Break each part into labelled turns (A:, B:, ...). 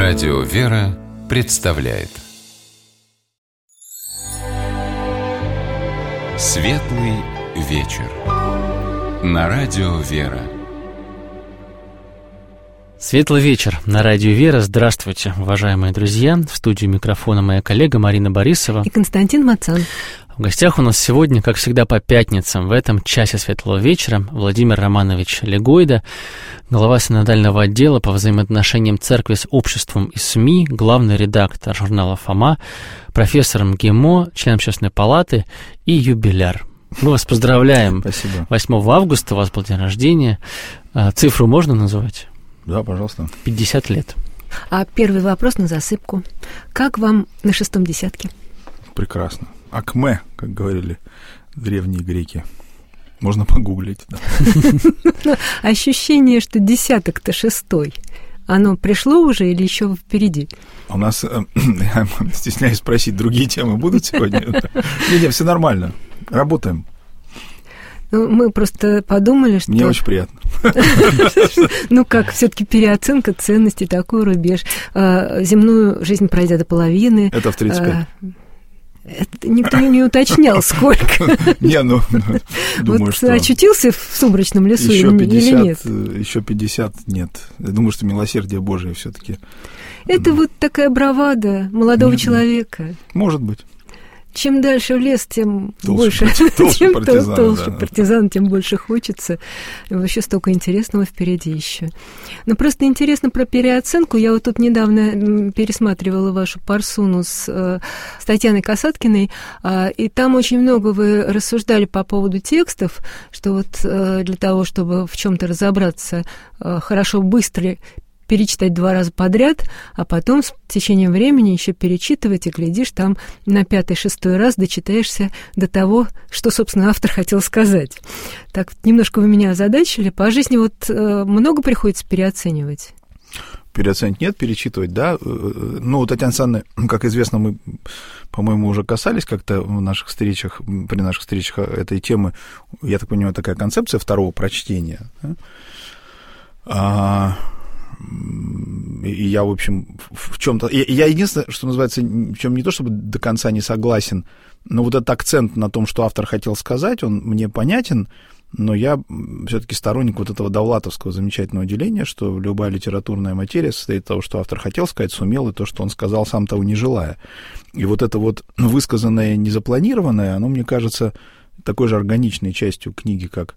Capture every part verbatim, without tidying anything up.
A: Радио «Вера» представляет Светлый вечер на Радио «Вера».
B: Светлый вечер на Радио «Вера». Здравствуйте, уважаемые друзья. В студии микрофона моя коллега Марина Борисова
C: и Константин Мацан.
B: В гостях у нас сегодня, как всегда, по пятницам, в этом часе Светлого вечера, Владимир Романович Легойда, глава синодального отдела по взаимоотношениям церкви с обществом и СМИ, главный редактор журнала «Фома», профессор МГИМО, член Общественной палаты и юбиляр. Мы вас поздравляем.
D: Спасибо.
B: восьмого августа у вас был день рождения. Цифру можно называть?
D: Да, пожалуйста.
B: пятьдесят лет.
C: А первый вопрос на засыпку. Как вам на шестом десятке?
D: Прекрасно. Акме, как говорили древние греки. Можно погуглить. Да.
C: Ощущение, что десяток-то шестой, оно пришло уже или еще впереди?
D: У нас, я стесняюсь спросить, другие темы будут сегодня? Нет, нет, все нормально. Работаем.
C: Ну, мы просто подумали, что...
D: Мне очень приятно.
C: Ну как, все-таки переоценка ценностей, такой рубеж. Земную жизнь пройдя до половины.
D: Это в тридцать пять.
C: Это никто не уточнял, сколько.
D: Не, ну, думаю,
C: вот
D: что...
C: очутился в сумрачном лесу
D: еще пятьдесят,
C: или нет?
D: Еще пятьдесят нет. Я думаю, что милосердие Божие все-таки.
C: Это вот такая бравада молодого
D: Нет,
C: человека.
D: Может быть.
C: Чем дальше в лес, тем
D: толще,
C: больше,
D: толще
C: тем
D: партизан,
C: толще
D: да,
C: партизан, тем больше хочется. Вообще столько интересного впереди еще. Но просто интересно про переоценку. Я вот тут недавно пересматривала вашу парсуну с, э, с Татьяной Касаткиной, э, и там очень много вы рассуждали по поводу текстов, что вот э, для того, чтобы в чем-то разобраться, э, хорошо быстро перечитать два раза подряд, а потом с течением времени еще перечитывать, и, глядишь, там на пятый-шестой раз дочитаешься до того, что, собственно, автор хотел сказать. Так, немножко вы меня озадачили. По жизни вот э, много приходится переоценивать?
D: Переоценить нет, перечитывать, да. Ну, Татьяна Александровна, как известно, мы, по-моему, уже касались как-то в наших встречах, при наших встречах этой темы. Я так понимаю, такая концепция второго прочтения. Да? А... И я, в общем, в чем-то... Я единственное, что называется, в чем не то чтобы до конца не согласен, но вот этот акцент на том, что автор хотел сказать, он мне понятен, но я все-таки сторонник вот этого довлатовского замечательного деления, что любая литературная материя состоит из того, что автор хотел сказать, сумел, и то, что он сказал, сам того не желая. И вот это вот высказанное незапланированное, оно, мне кажется, такой же органичной частью книги, как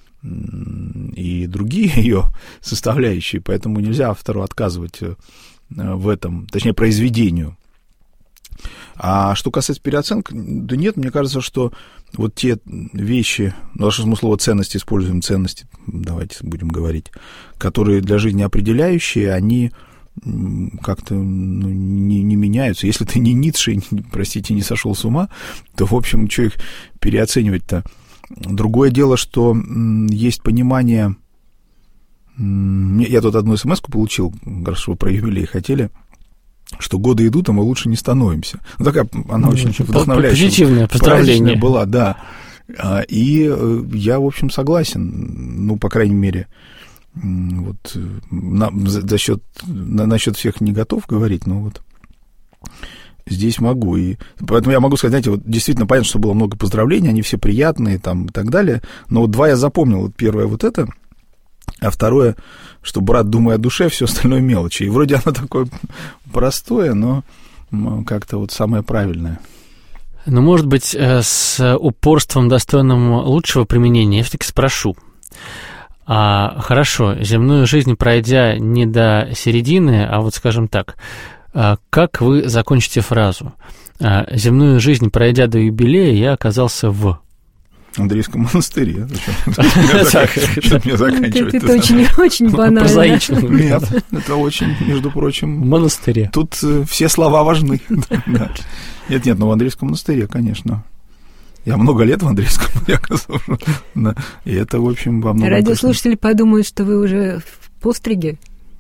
D: и другие ее составляющие, поэтому нельзя автору отказывать в этом, точнее, произведению. А что касается переоценки, да нет, мне кажется, что вот те вещи, ну, даже мы слово ценности используем, ценности, давайте будем говорить, которые для жизни определяющие, они как-то ну, не, не меняются. Если ты не Ницше, простите, не сошел с ума, то, в общем, что их переоценивать-то? Другое дело, что есть понимание... Я тут одну смс-ку получил, хорошо, про юбилей хотели, что годы идут, а мы лучше не становимся. Ну, такая она очень вдохновляющая.
B: Позитивное поздравление.
D: Была, да. И я, в общем, согласен, ну, по крайней мере, вот на, за счет, на, насчет всех не готов говорить, но вот... Здесь могу. И поэтому я могу сказать, знаете, вот действительно понятно, что было много поздравлений, они все приятные там, и так далее. Но вот два я запомнил. Вот первое вот это, а второе, что брат, думай о душе, все остальное мелочи. И вроде оно такое простое, но как-то вот самое правильное.
B: Ну, может быть, с упорством, достойным лучшего применения, я все-таки спрошу. А, хорошо, земную жизнь пройдя не до середины, а вот, скажем так, как вы закончите фразу? Земную жизнь, пройдя до юбилея, я оказался в...
D: Андреевском монастыре. Что мне заканчивать?
C: Это очень банально.
B: Прозаично.
D: Нет, это очень, между прочим...
B: В монастыре.
D: Тут все слова важны. Нет, нет, но в Андреевском монастыре, конечно. Я много лет в Андреевском, я оказался. И это, в общем, во многом...
C: Радиослушатели подумают, что вы уже в постриге.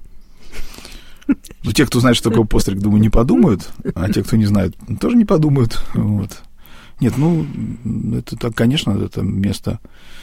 D: Ну, те, кто знает, что такое постриг, думаю, не подумают, а те, кто не знает, тоже не подумают. Вот. Нет, ну, это так, конечно, это место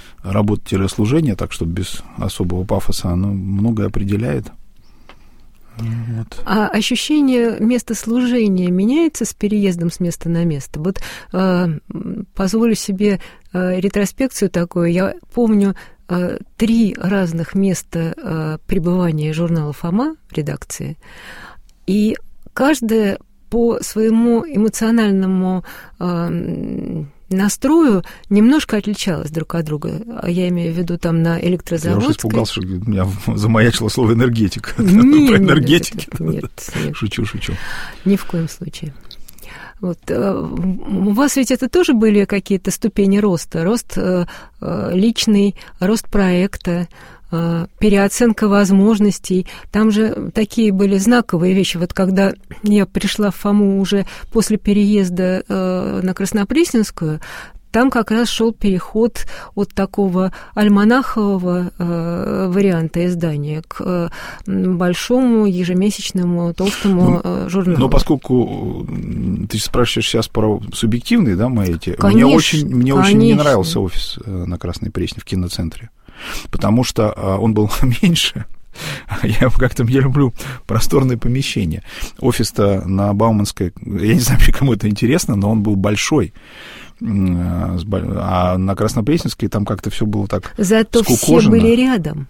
D: работы-служения, так что без особого пафоса оно многое определяет. Вот.
C: А ощущение места служения меняется с переездом с места на место? Вот э, позволю себе э, ретроспекцию такую. Я помню э, три разных места э, пребывания журнала «Фома» в редакции, и каждое по своему эмоциональному э, настрою немножко отличалось друг от друга. Я имею в виду там на Электрозаводской.
D: Я уже испугался, что у меня замаячило слово «энергетика».
C: Нет,
D: Про энергетики.
C: Нет, нет.
D: Шучу, шучу.
C: Ни в коем случае. Вот. У вас ведь это тоже были какие-то ступени роста? Рост личный, рост проекта, переоценка возможностей. Там же такие были знаковые вещи. Вот когда я пришла в ФОМу уже после переезда на Краснопресненскую, там как раз шел переход от такого альманахового э, варианта издания к э, большому ежемесячному толстому э, журналу.
D: Но поскольку ты спрашиваешь сейчас про субъективные, да, мои эти,
C: конечно,
D: мне очень, мне
C: конечно.
D: очень не нравился офис на Красной Пресне в киноцентре, потому что он был меньше. Я как-то я люблю просторные помещения. Офис-то на Бауманской, я не знаю, кому это интересно, но он был большой. А на Краснопресненской там как-то все было так
C: зато
D: скукожено.
C: Все были рядом.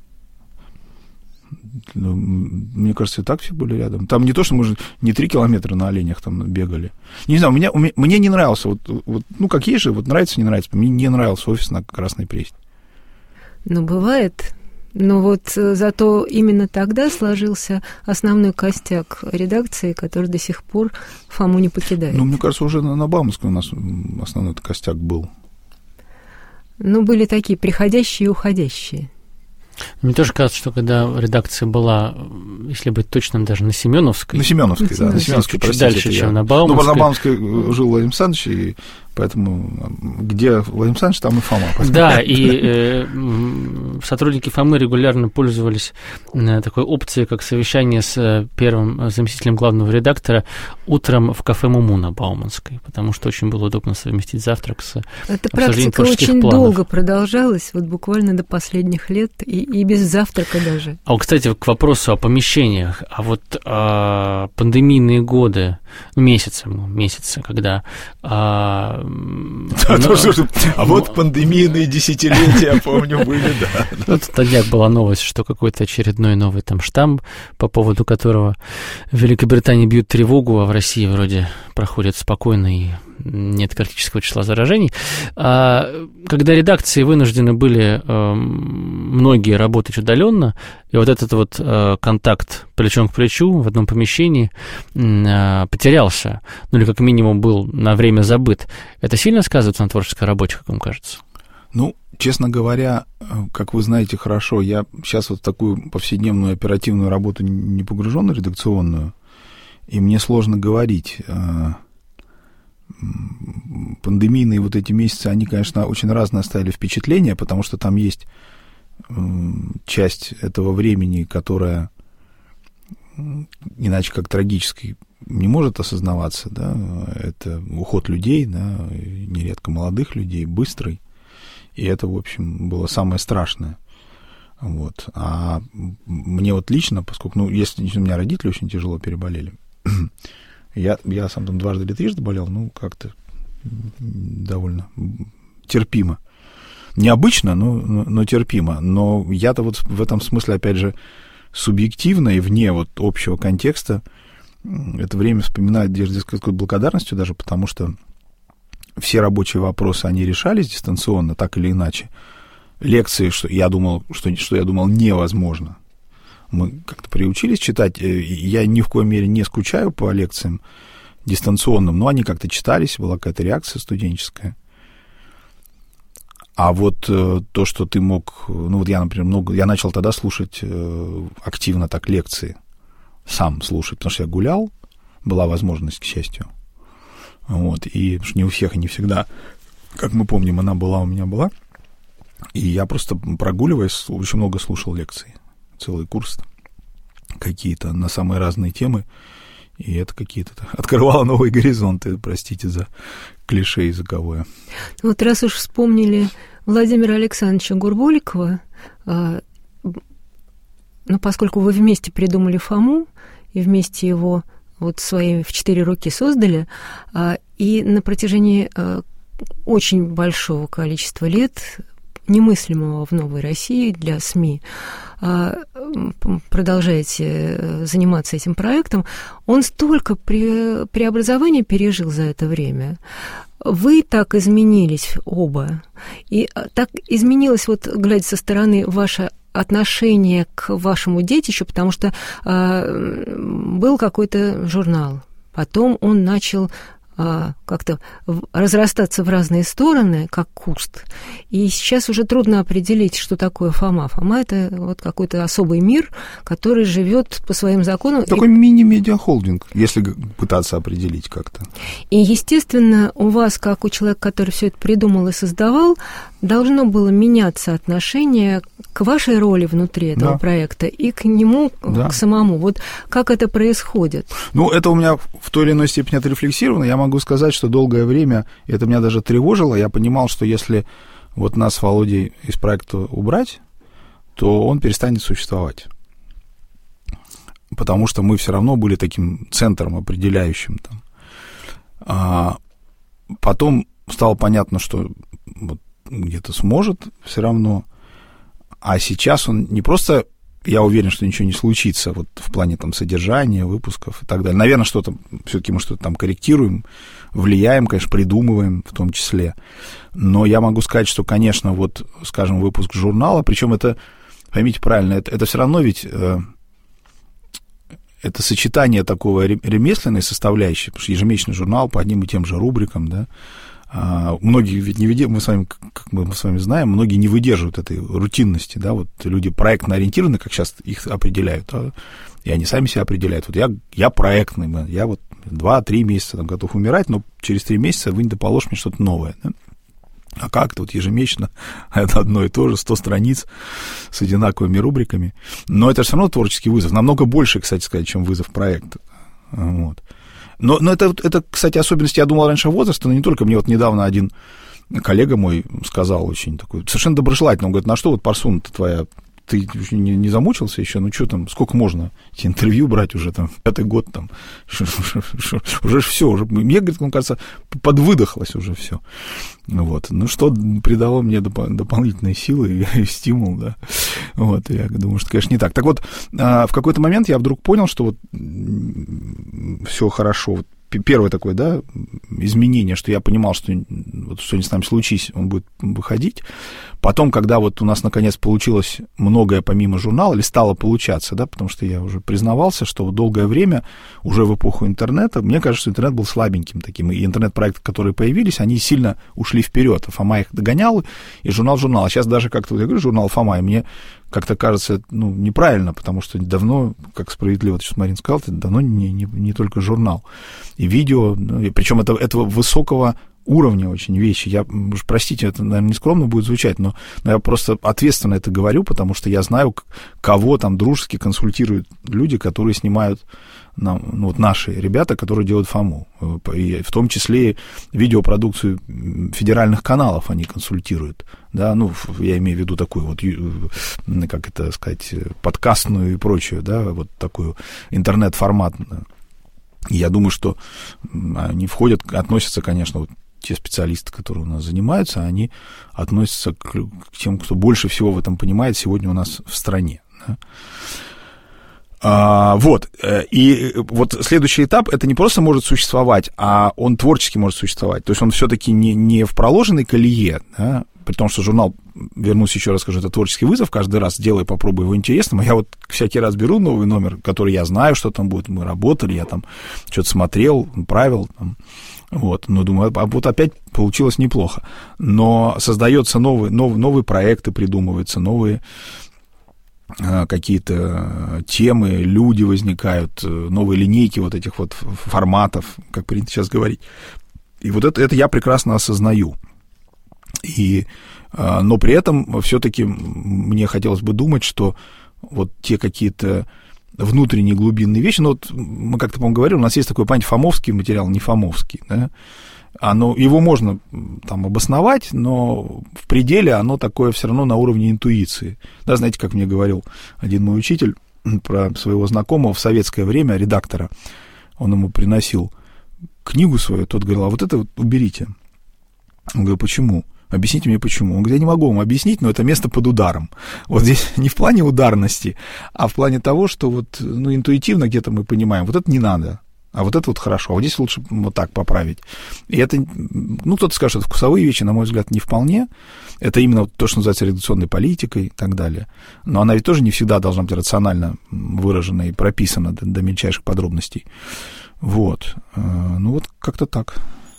D: Мне кажется, и так все были рядом. Там не то, что мы не три километра на оленях там бегали. Не знаю, у меня, у меня, мне не нравился, вот, вот, ну, как есть же, вот нравится, не нравится. Мне не нравился офис на Красной Пресне. Ну,
C: бывает. Но вот зато именно тогда сложился основной костяк редакции, который до сих пор ФОМу не покидает.
D: Ну, мне кажется, уже на, на Бауманской у нас основной костяк был.
C: Ну, были такие приходящие и уходящие.
B: Мне тоже кажется, что когда редакция была, если быть точным, даже на Семеновской.
D: На Семеновской, да, на Семеновской, простите.
B: Дальше, чем я. На Бауманской.
D: Ну, на Бауманской жил Владимир Александрович, и поэтому где Владимир Александрович, там и Фома.
B: Да, и э, сотрудники Фомы регулярно пользовались э, такой опцией, как совещание с первым заместителем главного редактора утром в кафе «Муму» на Бауманской, потому что очень было удобно совместить завтрак с
C: Эта практика очень
B: планов.
C: долго продолжалась, вот буквально до последних лет, и, и без завтрака даже.
B: А вот, кстати, к вопросу о помещениях, а вот а, пандемийные годы, месяцы, месяцы, когда... А,
D: Да, но, то, а вот но... пандемийные десятилетия, я помню, были, да.
B: Вот в днях была новость, что какой-то очередной новый там штамм, по поводу которого в Великобритании бьют тревогу, а в России вроде проходит спокойно и нет критического числа заражений. А когда редакции вынуждены были э, многие работать удаленно, и вот этот вот э, контакт плечом к плечу в одном помещении э, потерялся, ну или как минимум был на время забыт, это сильно сказывается на творческой работе, как вам кажется?
D: Ну, честно говоря, как вы знаете хорошо, я сейчас вот в такую повседневную оперативную работу не погружен, редакционную, и мне сложно говорить. Пандемийные вот эти месяцы, они, конечно, очень разные оставили впечатления, потому что там есть часть этого времени, которая иначе как трагической не может осознаваться, да, это уход людей, да, нередко молодых людей, быстрый, и это, в общем, было самое страшное. Вот. А мне вот лично, поскольку, ну, если у меня родители очень тяжело переболели, я, я сам там дважды или трижды болел, ну, как-то довольно терпимо. Необычно, но, но, но терпимо. Но я-то вот в этом смысле, опять же, субъективно и вне вот общего контекста это время вспоминаю с какой-то благодарностью даже, потому что все рабочие вопросы, они решались дистанционно, так или иначе. Лекции, что я думал, что, что я думал невозможно. Мы как-то приучились читать. Я ни в коей мере не скучаю по лекциям дистанционным, но они как-то читались, была какая-то реакция студенческая. А вот то, что ты мог... Ну, вот я, например, много... Я начал тогда слушать активно так лекции, сам слушать, потому что я гулял, была возможность, к счастью. Вот, и не у всех и не всегда, как мы помним, она была, у меня была. И я просто, прогуливаясь, очень много слушал лекций. Целый курс какие-то на самые разные темы. И это какие-то... Открывало новые горизонты, простите за клише языковое.
C: Вот раз уж вспомнили Владимира Александровича Гурбуликова, ну, поскольку вы вместе придумали Фому и вместе его вот свои в четыре руки создали, и на протяжении очень большого количества лет, немыслимого в новой России для СМИ, продолжаете заниматься этим проектом, он столько пре- преобразований пережил за это время. Вы так изменились оба, и так изменилось, вот, глядя со стороны, ваше отношение к вашему детищу, потому что э, был какой-то журнал, потом он начал э, как-то разрастаться в разные стороны, как куст, и сейчас уже трудно определить, что такое Фома. Фома — это вот какой-то особый мир, который живет по своим законам.
D: Такой и... мини-медиахолдинг, если пытаться определить как-то.
C: И, естественно, у вас, как у человека, который все это придумал и создавал, должно было меняться отношение к вашей роли внутри этого, да, проекта и к нему, да, к самому. Вот как это происходит?
D: Ну, это у меня в той или иной степени отрефлексировано. Я могу сказать, что долгое время это меня даже тревожило. Я понимал, что если вот нас с Володей из проекта убрать, то он перестанет существовать. Потому что мы все равно были таким центром определяющим там. А потом стало понятно, что вот где-то сможет все равно. А сейчас он не просто, я уверен, что ничего не случится вот в плане там содержания, выпусков и так далее. Наверное, что-то, все-таки мы что-то там корректируем, влияем, конечно, придумываем в том числе. Но я могу сказать, что, конечно, вот, скажем, выпуск журнала, причем это, поймите правильно, это, это все равно ведь э, это сочетание такого ремесленной составляющей, потому что ежемесячный журнал по одним и тем же рубрикам, да. А, многие ведь не выдерживают, мы с вами, как мы с вами знаем, многие не выдерживают этой рутинности, да, вот люди проектно ориентированы, как сейчас их определяют, а, и они сами себя определяют. Вот я, я проектный, я вот два-три месяца там готов умирать, но через три месяца вы не доположь мне что-то новое, да? А как-то вот ежемесячно это одно и то же, сто страниц с одинаковыми рубриками, но это все равно творческий вызов, намного больше, кстати сказать, чем вызов проекта, вот. Но, но это, это, кстати, особенность, я думал раньше возраста, но не только. Мне вот недавно один коллега мой сказал очень такой, совершенно доброжелательно, он говорит, на что вот парсуна-то твоя, ты не, не замучился еще, ну что там, сколько можно эти интервью брать уже там, пятый год там, уже все, уже, мне, говорит, он, кажется, подвыдохлось уже все. Вот, ну что придало мне доп- дополнительные силы и, и стимул, да, вот, я думаю, что, конечно, не так. Так вот, в какой-то момент я вдруг понял, что вот все хорошо, вот, первое такое, да, изменение, что я понимал, что вот что-нибудь с нами случись, он будет выходить. Потом, когда вот у нас, наконец, получилось многое помимо журнала, или стало получаться, да, потому что я уже признавался, что вот долгое время, уже в эпоху интернета, мне кажется, что интернет был слабеньким таким, и интернет-проекты, которые появились, они сильно ушли вперед. Фома их догонял, и журнал-журнал. А сейчас даже как-то, я говорю, журнал Фома, и мне как-то кажется, ну, неправильно, потому что давно, как справедливо сейчас Марин сказал, это давно не, не, не только журнал. И видео, ну, и причем это, этого высокого уровня очень вещи. Я, простите, это, наверное, нескромно будет звучать, но, но я просто ответственно это говорю, потому что я знаю, кого там дружески консультируют люди, которые снимают, нам, ну, вот наши ребята, которые делают Фому. И в том числе видеопродукцию федеральных каналов они консультируют. Да, ну, я имею в виду такую вот, как это сказать, подкастную и прочую, да, вот такую интернет-форматную. Я думаю, что они входят, относятся, конечно, вот те специалисты, которые у нас занимаются, они относятся к, к тем, кто больше всего в этом понимает сегодня у нас в стране. Да? А, вот, и вот следующий этап, это не просто может существовать, а он творчески может существовать. То есть он все-таки не, не в проложенной колее, да? При том, что журнал, вернусь еще раз скажу, это творческий вызов, каждый раз делаю, попробую его интересным, а я вот всякий раз беру новый номер, который я знаю, что там будет, мы работали, я там что-то смотрел, правил, там, вот, но думаю, а вот опять получилось неплохо, но создаются новые, новые, новые проекты, придумываются новые какие-то темы, люди возникают, новые линейки вот этих вот форматов, как принято сейчас говорить, и вот это, это я прекрасно осознаю. И, но при этом все-таки мне хотелось бы думать, что вот те какие-то внутренние глубинные вещи. Но вот мы как-то, по-моему, говорили, у нас есть такое понятие фомовский материал, не фомовский, да? Оно, его можно там обосновать, но в пределе оно такое все равно на уровне интуиции. Да, знаете, как мне говорил один мой учитель про своего знакомого в советское время, редактора, он ему приносил книгу свою, тот говорил, а вот это вот уберите. Он говорит, почему? Объясните мне, почему. Он говорит, я не могу вам объяснить, но это место под ударом. Вот здесь не в плане ударности, а в плане того, что вот, ну, интуитивно где-то мы понимаем, вот это не надо. А вот это вот хорошо, а вот здесь лучше вот так поправить. И это, ну, кто-то скажет, это вкусовые вещи, на мой взгляд, не вполне. Это именно то, что называется редакционной политикой и так далее. Но она ведь тоже не всегда должна быть рационально выражена и прописана до, до мельчайших подробностей. Вот. Ну, вот как-то так.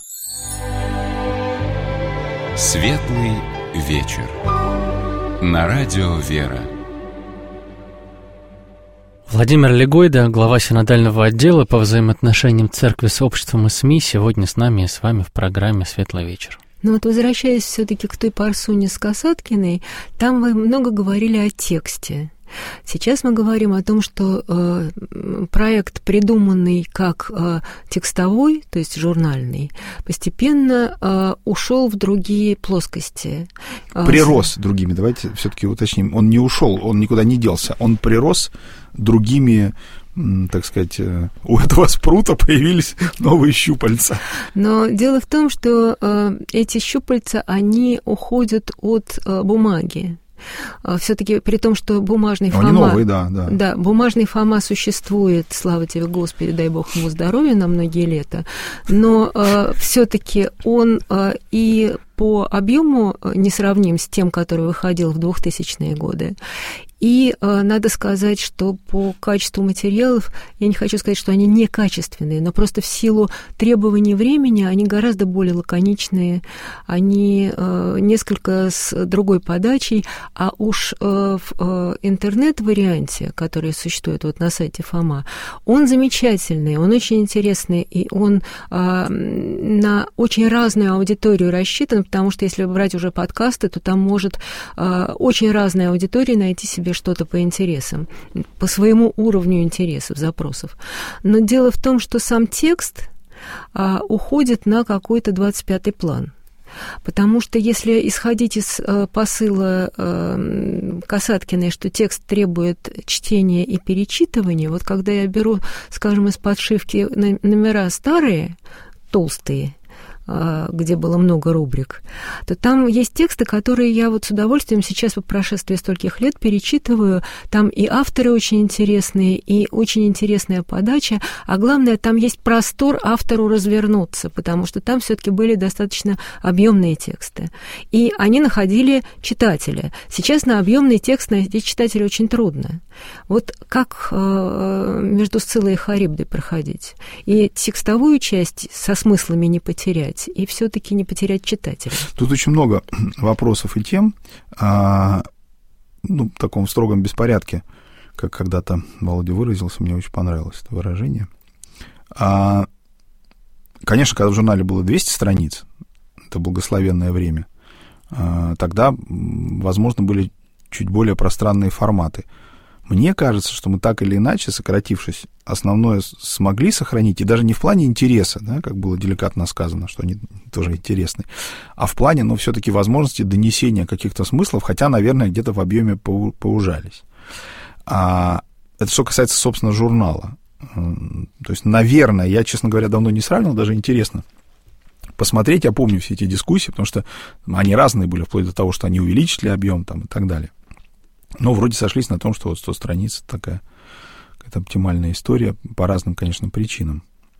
A: Светлый вечер. На радио «Вера».
B: Владимир Легойда, глава синодального отдела по взаимоотношениям церкви с обществом и СМИ, сегодня с нами и с вами в программе «Светлый вечер».
C: Ну вот, возвращаясь все-таки к той парсуне с Касаткиной, там вы много говорили о тексте. Сейчас мы говорим о том, что э, проект, придуманный как э, текстовой, то есть журнальный, постепенно э, ушел в другие плоскости.
D: Прирос другими, давайте все-таки уточним. Он не ушел, он никуда не делся, он прирос другими, так сказать, у этого спрута появились новые щупальца.
C: Но дело в том, что э, эти щупальца, они уходят от э, бумаги. Все-таки при том, что бумажный
D: Но
C: Фома...
D: Они новые, да, да.
C: Да, бумажный Фома существует, слава тебе, Господи, дай Бог ему здоровья на многие лета, но э, все-таки он э, и по объему несравним с тем, который выходил в двухтысячные годы. И э, надо сказать, что по качеству материалов, я не хочу сказать, что они некачественные, но просто в силу требований времени они гораздо более лаконичные, они э, несколько с другой подачей, а уж э, в э, интернет-варианте, который существует вот на сайте Фома, он замечательный, он очень интересный, и он э, на очень разную аудиторию рассчитан, потому что если брать уже подкасты, то там может э, очень разная аудитория найти себе что-то по интересам, по своему уровню интересов, запросов. Но дело в том, что сам текст а, уходит на какой-то двадцать пятый план. Потому что если исходить из а, посыла а, Касаткиной, что текст требует чтения и перечитывания, вот когда я беру, скажем, из подшивки номера старые, толстые, где было много рубрик, то там есть тексты, которые я вот с удовольствием сейчас по прошествии стольких лет перечитываю. Там и авторы очень интересные, и очень интересная подача, а главное, там есть простор автору развернуться, потому что там все-таки были достаточно объемные тексты. И они находили читателя. Сейчас на объемный текст найти читателя очень трудно. Вот как э, между Сциллой и Харибдой проходить? И текстовую часть со смыслами не потерять, и все-таки не потерять читателя.
D: Тут очень много вопросов и тем, а, ну, в таком строгом беспорядке, как когда-то Володя выразился, мне очень понравилось это выражение. А, конечно, когда в журнале было двести страниц, это благословенное время, а, тогда, возможно, были чуть более пространные форматы. Мне кажется, что мы так или иначе, сократившись, основное смогли сохранить, и даже не в плане интереса, да, как было деликатно сказано, что они тоже интересны, а в плане, ну, все-таки возможности донесения каких-то смыслов, хотя, наверное, где-то в объеме поужались. А это что касается, собственно, журнала. То есть, наверное, я, честно говоря, давно не сравнивал, даже интересно посмотреть, я помню все эти дискуссии, потому что они разные были, вплоть до того, что они увеличили объем там, и так далее. Но вроде сошлись на том, что вот сто страниц такая какая-то оптимальная история по разным, конечно, причинам.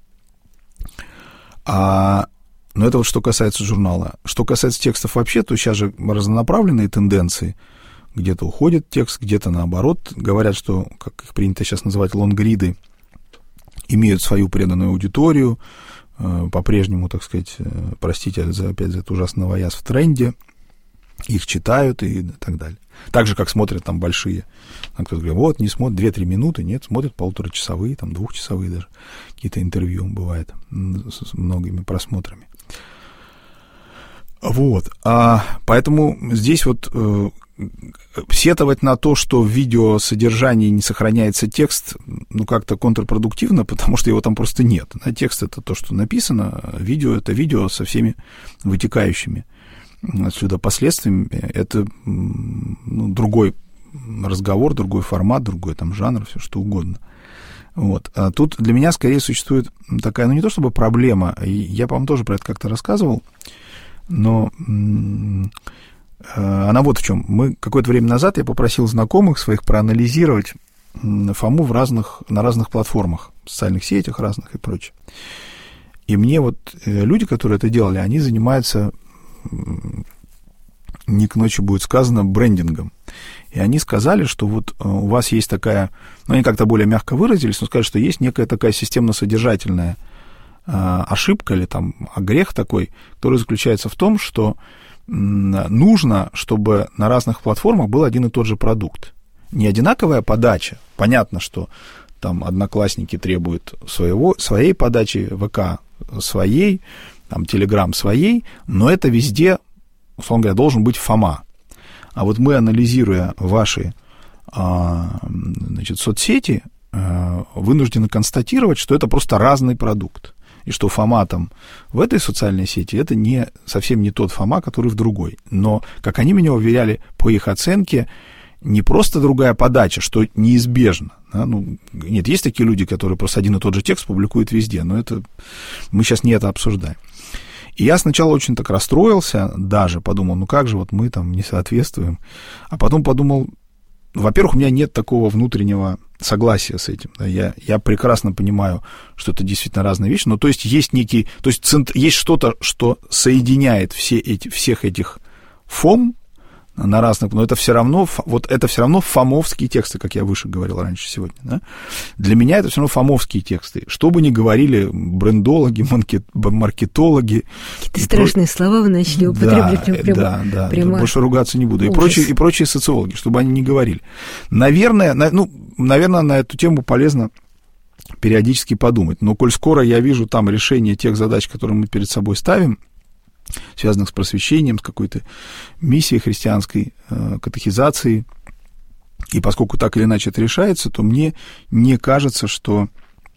D: А, но это вот что касается журнала. Что касается текстов вообще, то сейчас же разнонаправленные тенденции. Где-то уходит текст, где-то наоборот. Говорят, что, как их принято сейчас называть, лонгриды, имеют свою преданную аудиторию. По-прежнему, так сказать, простите за, опять за этот ужасный новояз, в тренде. Их читают и так далее. Так же, как смотрят там большие. Кто-то говорит, вот, не смотрят две-три минуты, нет, смотрят полуторачасовые, там, двухчасовые даже. Какие-то интервью бывает с многими просмотрами. Вот. А, поэтому здесь вот э, сетовать на то, что в видеосодержании не сохраняется текст, ну, как-то контрпродуктивно, потому что его там просто нет. А текст — это то, что написано, видео — это видео со всеми вытекающими отсюда последствиями. Это, ну, другой разговор, другой формат, другой там жанр, все что угодно. Вот. А тут для меня скорее существует такая, ну, не то чтобы проблема, я, по-моему, тоже про это как-то рассказывал, но она вот в чем. Мы какое-то время назад, я попросил знакомых своих проанализировать Фому в разных, на разных платформах, в социальных сетях разных и прочее. И мне вот люди, которые это делали, они занимаются, не к ночи будет сказано, брендингом. И они сказали, что вот у вас есть такая, ну, они как-то более мягко выразились, но сказали, что есть некая такая системно-содержательная ошибка или там грех такой, который заключается в том, что нужно, чтобы на разных платформах был один и тот же продукт. Не одинаковая подача. Понятно, что там Одноклассники требуют своего, своей подачи, ВК своей, там Телеграм своей, но это везде, условно говоря, должен быть Фома. А вот мы, анализируя ваши, значит, соцсети, вынуждены констатировать, что это просто разный продукт. И что Фома там в этой социальной сети, это не, совсем не тот Фома, который в другой. Но, как они меня уверяли, по их оценке, не просто другая подача, что неизбежно. Да? Ну, нет, есть такие люди, которые просто один и тот же текст публикуют везде, но это мы сейчас не это обсуждаем. И я сначала очень так расстроился, даже подумал, ну как же вот мы там не соответствуем. А потом подумал, во-первых, у меня нет такого внутреннего согласия с этим. Да, я, я прекрасно понимаю, что это действительно разные вещи, но то есть есть некий, то есть цент, есть что-то, что соединяет все эти, всех этих фом на разных, но это все равно, вот это все равно фомовские тексты, как я выше говорил раньше сегодня. Да? Для меня это все равно фомовские тексты. Что бы ни говорили брендологи, маркетологи.
C: Какие-то страшные про... слова вы начали употреблять.
D: Да,
C: прямо,
D: да, да,
C: прямо...
D: больше ругаться не буду. И прочие, и прочие социологи, чтобы они не говорили. Наверное, на, ну, наверное, на эту тему полезно периодически подумать. Но коль скоро я вижу там решение тех задач, которые мы перед собой ставим, связанных с просвещением, с какой-то миссией христианской, э, катехизацией. И поскольку так или иначе это решается, то мне не кажется, что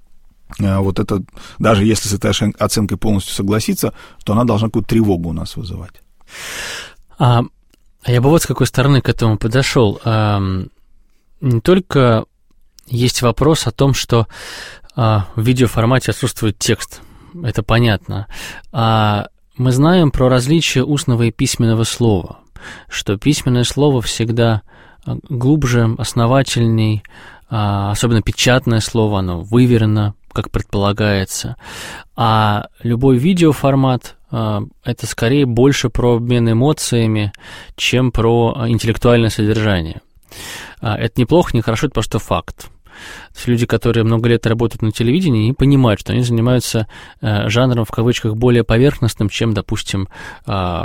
D: э, вот это, даже если с этой оценкой полностью согласиться, то она должна какую-то тревогу у нас вызывать.
B: А, я бы вот с какой стороны к этому подошел. А, не только есть вопрос о том, что а, в видеоформате отсутствует текст. Это понятно. А мы знаем про различия устного и письменного слова, что письменное слово всегда глубже, основательней, особенно печатное слово, оно выверено, как предполагается, а любой видеоформат — это скорее больше про обмен эмоциями, чем про интеллектуальное содержание. Это неплохо, не хорошо, это просто факт. То есть люди, которые много лет работают на телевидении, не понимают, что они занимаются э, жанром, в кавычках, более поверхностным, чем, допустим, э,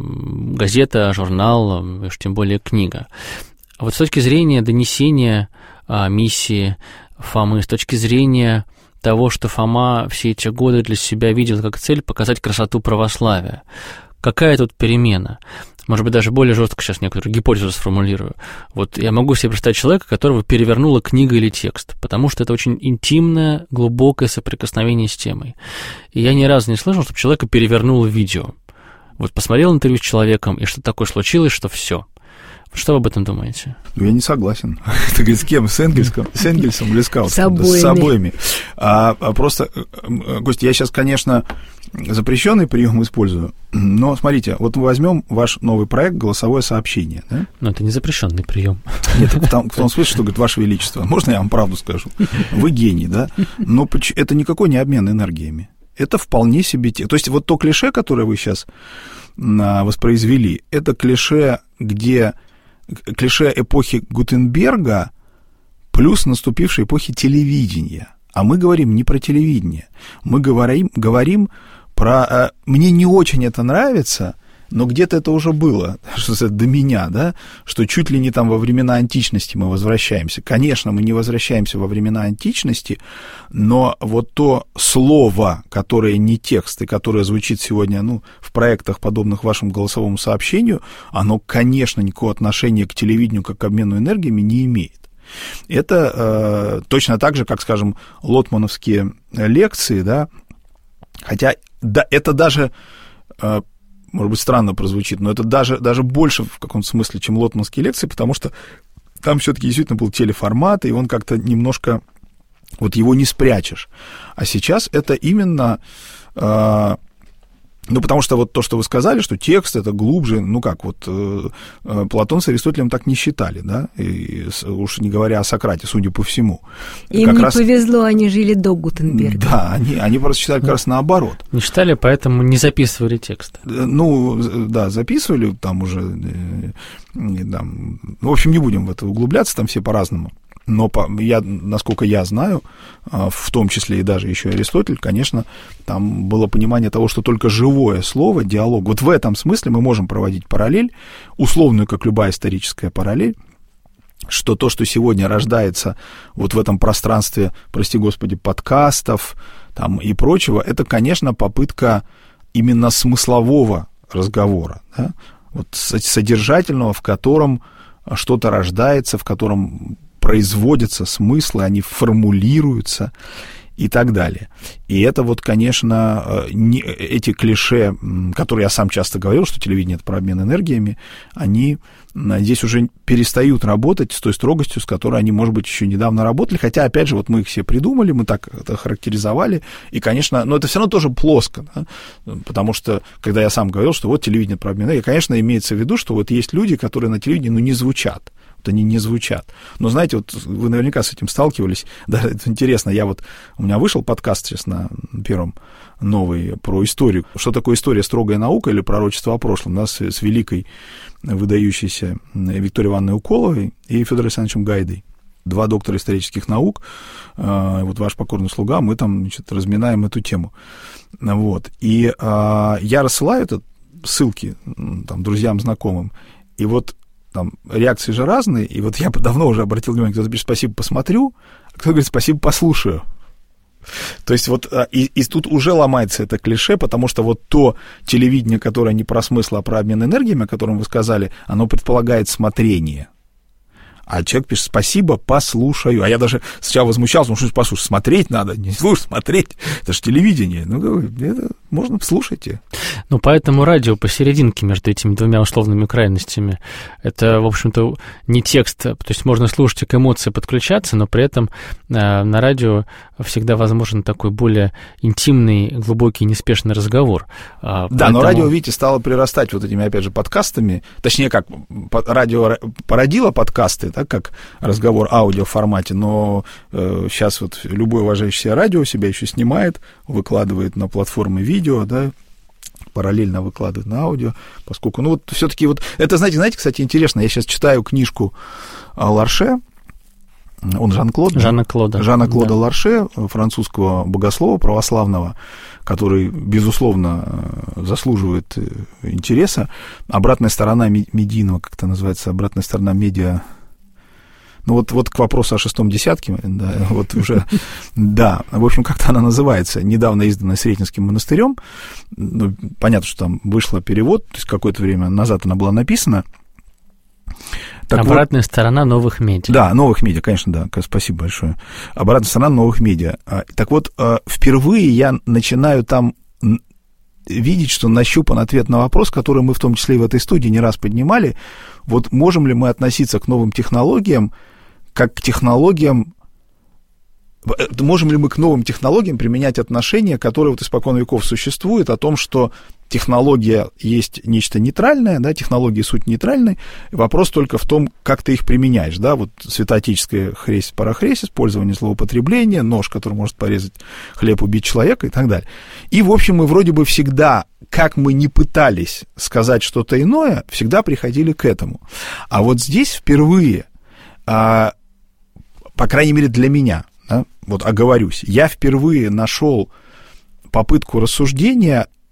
B: газета, журнал, э, тем более книга. А вот с точки зрения донесения э, миссии Фомы, с точки зрения того, что Фома все эти годы для себя видел как цель показать красоту православия, какая тут перемена? Может быть, даже более жестко сейчас некоторую гипотезу сформулирую. Вот я могу себе представить человека, которого перевернула книга или текст, потому что это очень интимное, глубокое соприкосновение с темой. И я ни разу не слышал, чтобы человека перевернуло видео. Вот посмотрел интервью с человеком, и что такое случилось, что все. Что вы об этом думаете?
D: Ну, я не согласен. Ты говоришь, с кем? С Энгельсом, с Энгельсом или с Каутским?
C: С обоими.
D: С обоими. А, а просто, Костя, я сейчас, конечно, запрещенный прием использую, но смотрите, вот мы возьмем ваш новый проект «Голосовое сообщение». Да?
B: Но это не запрещенный прием.
D: Нет, в том, в том смысле, что говорит, Ваше Величество, можно я вам правду скажу? Вы гений, да? Но это никакой не обмен энергиями. Это вполне себе... То есть вот то клише, которое вы сейчас воспроизвели, это клише, где... клише эпохи Гутенберга плюс наступившей эпохи телевидения. А мы говорим не про телевидение. Мы говорим, говорим про... Мне не очень это нравится, но где-то это уже было, что это до меня, да, что чуть ли не там во времена античности мы возвращаемся. Конечно, мы не возвращаемся во времена античности, но вот то слово, которое не текст, и которое звучит сегодня, ну, в проектах, подобных вашему голосовому сообщению, оно, конечно, никакого отношения к телевидению, как к обмену энергиями не имеет. Это э, точно так же, как, скажем, лотмановские лекции, да, хотя да, это даже, э, может быть, странно прозвучит, но это даже, даже больше в каком-то смысле, чем лотмановские лекции, потому что там все-таки действительно был телеформат, и он как-то немножко, вот его не спрячешь. А сейчас это именно... Э, Ну, потому что вот то, что вы сказали, что текст это глубже, ну как, вот э, Платон с Аристотелем так не считали, да, и, уж не говоря о Сократе, судя по всему.
C: Им
D: как
C: не
D: раз...
C: повезло, они жили до Гутенберга.
D: Да, они, они просто считали как раз наоборот.
B: Не читали, поэтому не записывали текст.
D: Ну, да, записывали, там уже, да, в общем, не будем в это углубляться, там все по-разному. Но я, насколько я знаю, в том числе и даже еще Аристотель, конечно, там было понимание того, что только живое слово, диалог, вот в этом смысле мы можем проводить параллель, условную, как любая историческая параллель, что то, что сегодня рождается вот в этом пространстве, прости господи, подкастов там, и прочего, это, конечно, попытка именно смыслового разговора, да? Вот содержательного, в котором что-то рождается, в котором производятся смыслы, они формулируются и так далее. И это вот, конечно, не, эти клише, которые я сам часто говорил, что телевидение — это про обмен энергиями, они здесь уже перестают работать с той строгостью, с которой они, может быть, еще недавно работали, хотя, опять же, вот мы их все придумали, мы так это характеризовали, и, конечно, но это все равно тоже плоско, да? Потому что, когда я сам говорил, что вот телевидение про обмен энергиями, конечно, имеется в виду, что вот есть люди, которые на телевидении, ну, не звучат. Вот они не звучат. Но, знаете, вот вы наверняка с этим сталкивались. Да, это интересно. Я вот... У меня вышел подкаст сейчас на первом новый про историю. Что такое история, строгая наука или пророчество о прошлом? У нас с великой выдающейся Викторией Ивановной Уколовой и Федором Александровичем Гайдой. Два доктора исторических наук. Вот ваш покорный слуга. Мы там, значит, разминаем эту тему. Вот. И а, я рассылаю это, ссылки там, друзьям, знакомым. И вот там реакции же разные, и вот я давно уже обратил внимание, кто-то пишет «спасибо, посмотрю», а кто говорит «спасибо, послушаю». То есть вот и, и тут уже ломается это клише, потому что вот то телевидение, которое не про смысл, а про обмен энергиями, о котором вы сказали, оно предполагает смотрение. А человек пишет «спасибо, послушаю». А я даже сначала возмущался, ну что ж послушать, смотреть надо, не слушать, смотреть. Это же телевидение. Ну, это можно, слушайте.
B: Ну, поэтому радио посерединке между этими двумя условными крайностями. Это, в общем-то, не текст. То есть можно слушать и к эмоции подключаться, но при этом э, на радио всегда возможен такой более интимный, глубокий, неспешный разговор. А,
D: да,
B: поэтому...
D: но радио, видите, стало прирастать вот этими, опять же, подкастами. Точнее, как радио породило подкасты, так как разговор аудио в формате, но э, сейчас вот любое уважающее себя радио себя еще снимает, выкладывает на платформы видео, да, параллельно выкладывает на аудио, поскольку, ну, вот все-таки вот, это, знаете, знаете, кстати, интересно, я сейчас читаю книжку Ларше, он Жан-Клод,
B: Жана Клода.
D: Жана Клода
B: да.
D: Ларше, французского богослова православного, который, безусловно, заслуживает интереса. Обратная сторона медийного, как это называется, обратная сторона медиа. Ну, вот, вот к вопросу о шестом десятке, да, вот уже, да, в общем, как-то она называется, недавно изданная Сретенским монастырем, ну, понятно, что там вышла перевод, то есть какое-то время назад она была написана. Так
B: Обратная
D: вот,
B: сторона новых медиа.
D: Да, новых медиа, конечно, да, спасибо большое. Обратная сторона новых медиа. Так вот, впервые я начинаю там видеть, что нащупан ответ на вопрос, который мы в том числе и в этой студии не раз поднимали. Вот можем ли мы относиться к новым технологиям как к технологиям, можем ли мы к новым технологиям применять отношения, которые вот испокон веков существуют, о том, что технология есть нечто нейтральное, да, технологии суть нейтральной, вопрос только в том, как ты их применяешь, да, вот святоотеческая хресь, парахресь, использование злоупотребления, нож, который может порезать хлеб, убить человека и так далее. И, в общем, мы вроде бы всегда, как мы не пытались сказать что-то иное, всегда приходили к этому. А вот здесь впервые, а, по крайней мере для меня, да, вот оговорюсь, я впервые нашел попытку рассуждения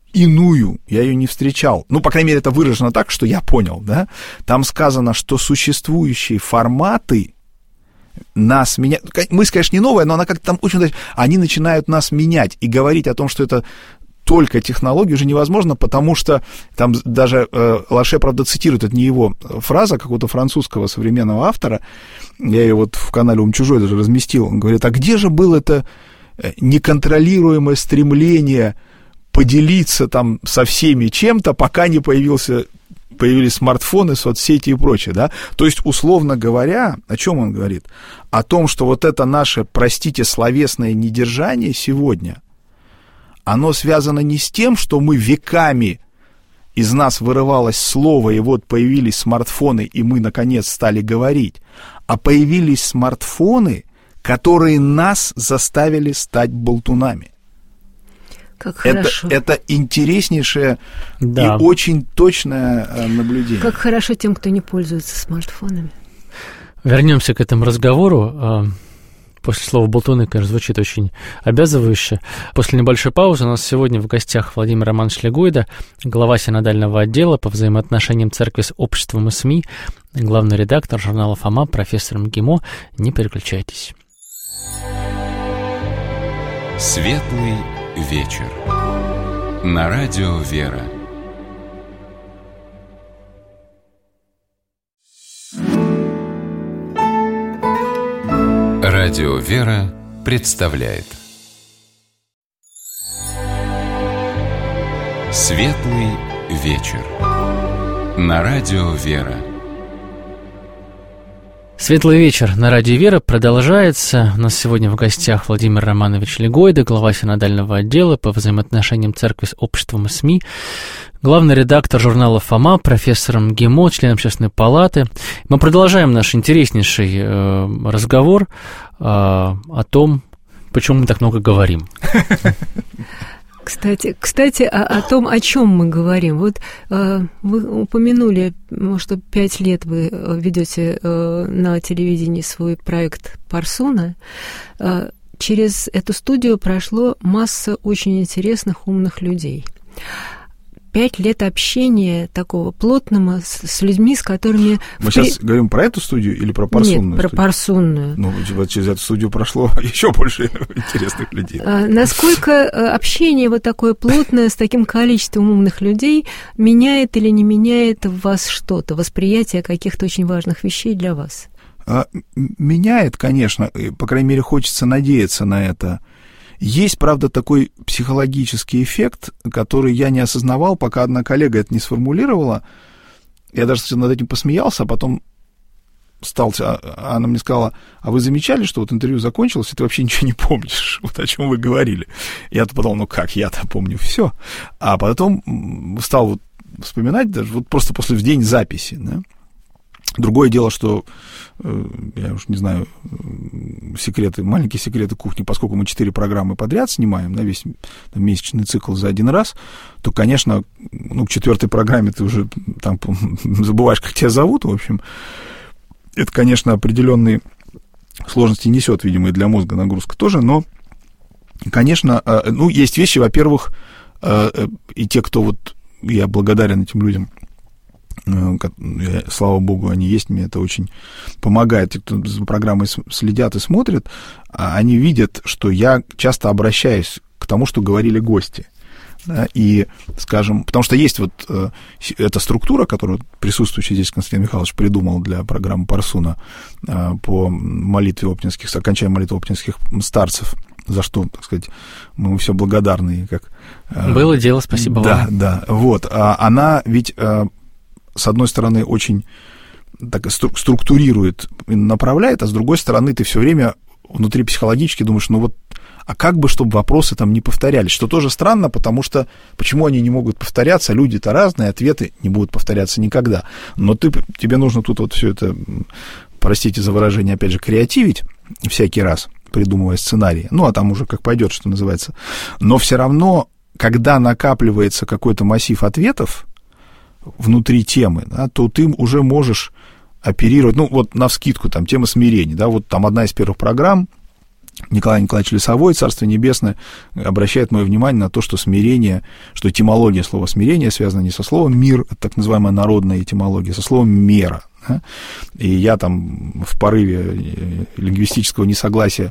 D: иную, я ее не встречал. Ну, по крайней мере, это выражено так, что я понял, да. Там сказано, что существующие форматы нас меняют. Мысль, конечно, не новая, но она как-то там очень... Они начинают нас менять, и говорить о том, что это только технологии, уже невозможно, потому что там даже э, Лаше, правда, цитирует, это не его фраза, какого-то французского современного автора, я ее вот в канале «Ум чужой» даже разместил, он говорит, а где же было это неконтролируемое стремление поделиться там со всеми чем-то, пока не появился, появились смартфоны, соцсети и прочее, да? То есть, условно говоря, о чем он говорит? О том, что вот это наше, простите, словесное недержание сегодня, оно связано не с тем, что мы веками из нас вырывалось слово, и вот появились смартфоны, и мы, наконец, стали говорить, а появились смартфоны, которые нас заставили стать болтунами.
C: Как
D: это,
C: хорошо.
D: Это интереснейшее
B: да.
D: и очень точное наблюдение.
C: Как хорошо тем, кто не пользуется смартфонами.
B: Вернемся к этому разговору. После слова «болтуны», конечно, звучит очень обязывающе. После небольшой паузы у нас сегодня в гостях Владимир Романович Легойда, глава синодального отдела по взаимоотношениям церкви с обществом и СМИ, главный редактор журнала «Фома», профессор МГИМО. Не переключайтесь.
A: Светлый вечер. На радио «Вера». Радио «Вера» представляет Светлый вечер. На радио «Вера».
B: Светлый вечер на радио «Вера» продолжается. У нас сегодня в гостях Владимир Романович Легойда, глава синодального отдела по взаимоотношениям церкви с обществом и СМИ, главный редактор журнала «Фома», профессор МГИМО, член Общественной палаты. Мы продолжаем наш интереснейший э, разговор э, о том, почему мы так много говорим.
C: Кстати, кстати о, о том, о чем мы говорим. Вот э, вы упомянули, что пять лет вы ведете э, на телевидении свой проект «Парсуна». Э, через эту студию прошло масса очень интересных, умных людей. Пять лет общения такого плотного с, с людьми, с которыми...
D: Мы
C: впри...
D: сейчас говорим про эту студию или про парсунную?
C: Нет, про
D: студию?
C: парсунную.
D: Ну, вот через эту студию прошло еще больше интересных людей.
C: А, насколько общение вот такое плотное с таким количеством умных людей меняет или не меняет в вас что-то, восприятие каких-то очень важных вещей для вас?
D: А, меняет, конечно, по крайней мере, хочется надеяться на это. Есть, правда, такой психологический эффект, который я не осознавал, пока одна коллега это не сформулировала. Я даже над этим посмеялся, а потом стал... Она мне сказала, а вы замечали, что вот интервью закончилось, и ты вообще ничего не помнишь, вот о чем вы говорили? Я-то подумал, ну как, я-то помню все. А потом стал вот вспоминать, даже вот просто после в день записи, да? Другое дело, что, я уж не знаю, секреты, маленькие секреты кухни, поскольку мы четыре программы подряд снимаем, да, весь там, месячный цикл за один раз, то, конечно, ну, к четвертой программе ты уже там забываешь, как тебя зовут, в общем. Это, конечно, определенные сложности несет, видимо, и для мозга нагрузка тоже, но, конечно, ну, есть вещи, во-первых, и те, кто вот, я благодарен этим людям, слава богу, они есть, мне это очень помогает. Те, кто за программой следят и смотрят, они видят, что я часто обращаюсь к тому, что говорили гости. Да, и, скажем, потому что есть вот э, эта структура, которую присутствующий здесь Константин Михайлович придумал для программы Парсуна э, по молитве оптинских, окончанию молитвы оптинских старцев, за что, так сказать, мы все благодарны. Как, э,
B: Было дело, спасибо
D: да,
B: вам.
D: Да, да, вот. А она ведь... Э, с одной стороны, очень так, структурирует и направляет, а с другой стороны, ты все время внутри психологически думаешь, ну вот, а как бы, чтобы вопросы там не повторялись, что тоже странно, потому что почему они не могут повторяться, люди-то разные, ответы не будут повторяться никогда, но ты, тебе нужно тут вот все это, простите за выражение, опять же, креативить всякий раз, придумывая сценарии, ну, а там уже как пойдет, что называется, но все равно, когда накапливается какой-то массив ответов, внутри темы, да, то ты уже можешь оперировать, ну, вот навскидку, там, тема смирения, да, вот там одна из первых программ, Николай Николаевич Лесовой, Царство Небесное, обращает мое внимание на то, что смирение, что этимология слова смирение связана не со словом мир, это так называемая народная этимология, со словом мера. Да? И я там в порыве лингвистического несогласия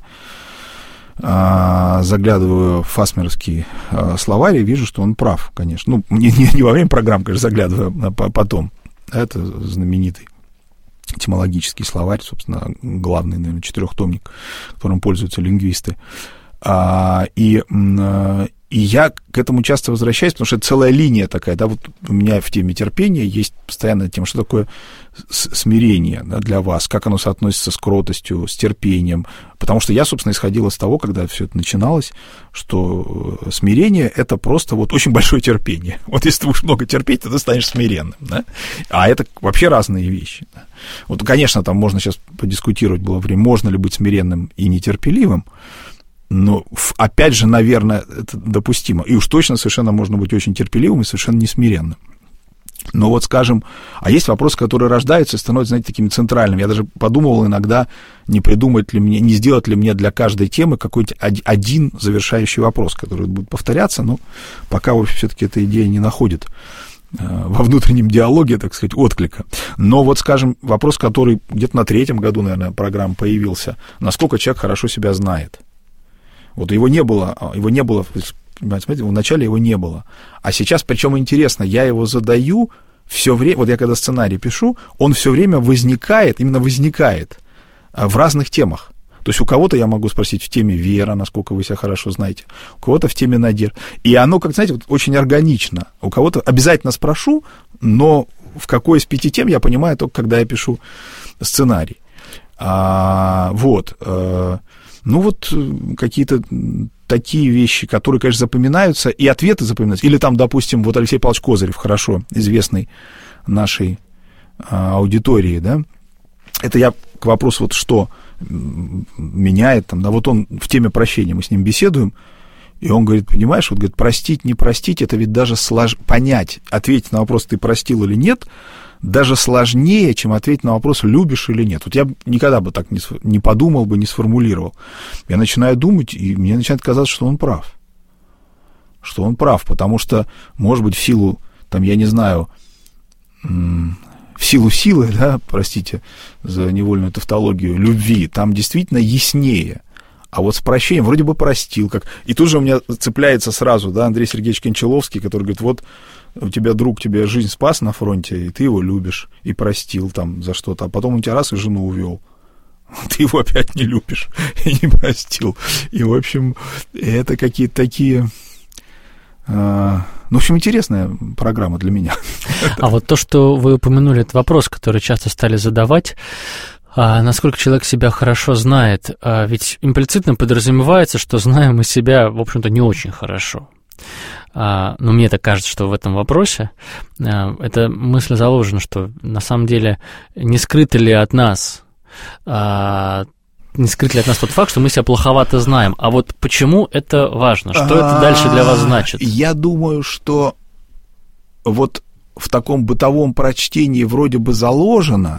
D: а, заглядываю в фасмеровский а, словарь и вижу, что он прав, конечно. Ну, не, не, не во время программы, конечно, заглядываю, а потом. Это знаменитый этимологический словарь, собственно, главный, наверное, четырехтомник, которым пользуются лингвисты. А, и, и я к этому часто возвращаюсь, потому что это целая линия такая, да, вот у меня в теме терпения есть постоянная тема, что такое смирение, да, для вас, как оно соотносится с кротостью, с терпением, потому что я, собственно, исходил из того, когда все это начиналось, что смирение — это просто вот очень большое терпение. Вот если ты будешь много терпеть, то ты станешь смиренным, да? А это вообще разные вещи. Да? Вот, конечно, там можно сейчас подискутировать было время, можно ли быть смиренным и нетерпеливым, но, опять же, наверное, это допустимо. И уж точно совершенно можно быть очень терпеливым и совершенно несмиренным. Но вот, скажем, а есть вопросы, которые рождаются и становятся, знаете, такими центральными. Я даже подумывал иногда, не придумать ли мне, не сделать ли мне для каждой темы какой-то один завершающий вопрос, который будет повторяться, но пока, в общем, все-таки эта идея не находит во внутреннем диалоге, так сказать, отклика. Но вот, скажем, вопрос, который где-то на третьем году, наверное, программы появился, насколько человек хорошо себя знает. Вот его не было, его не было, понимаете, вначале его не было. А сейчас, причем интересно, я его задаю все время, вот я когда сценарий пишу, он все время возникает, именно возникает в разных темах. То есть у кого-то я могу спросить в теме вера, насколько вы себя хорошо знаете, у кого-то в теме надежды. И оно, как, знаете, вот очень органично. У кого-то обязательно спрошу, но в какой из пяти тем я понимаю только, когда я пишу сценарий. А, вот. Ну, вот какие-то такие вещи, которые, конечно, запоминаются, и ответы запоминаются. Или там, допустим, вот Алексей Павлович Козырев, хорошо известный нашей а, аудитории, да, это я к вопросу, вот что меняет, там, да, вот он в теме прощения, мы с ним беседуем, и он говорит, понимаешь, вот, говорит, простить, не простить, это ведь даже слож... понять, ответить на вопрос, ты простил или нет, даже сложнее, чем ответить на вопрос, любишь или нет. Вот я никогда бы так не, не подумал бы, не сформулировал. Я начинаю думать, и мне начинает казаться, что он прав. Что он прав, потому что, может быть, в силу, там, я не знаю, в силу силы, да, простите за невольную тавтологию, любви, там действительно яснее. А вот с прощением вроде бы простил. Как... И тут же у меня цепляется сразу, да, Андрей Сергеевич Кончаловский, который говорит, вот у тебя друг тебе жизнь спас на фронте, и ты его любишь, и простил там за что-то, а потом он тебя раз и жену увел. Ты его опять не любишь и не простил. И, в общем, это какие-то такие... Ну, в общем, интересная программа для меня.
B: А вот то, что вы упомянули, этот вопрос, который часто стали задавать, а насколько человек себя хорошо знает, а ведь имплицитно подразумевается, что знаем мы себя, в общем-то, не очень хорошо. А, но мне так кажется, что в этом вопросе а, эта мысль заложена, что на самом деле не скрыто ли от нас, а, не скрыт ли от нас тот факт, что мы себя плоховато знаем. А вот почему это важно? Что это дальше для вас значит?
D: Я думаю, что вот в таком бытовом прочтении вроде бы заложено,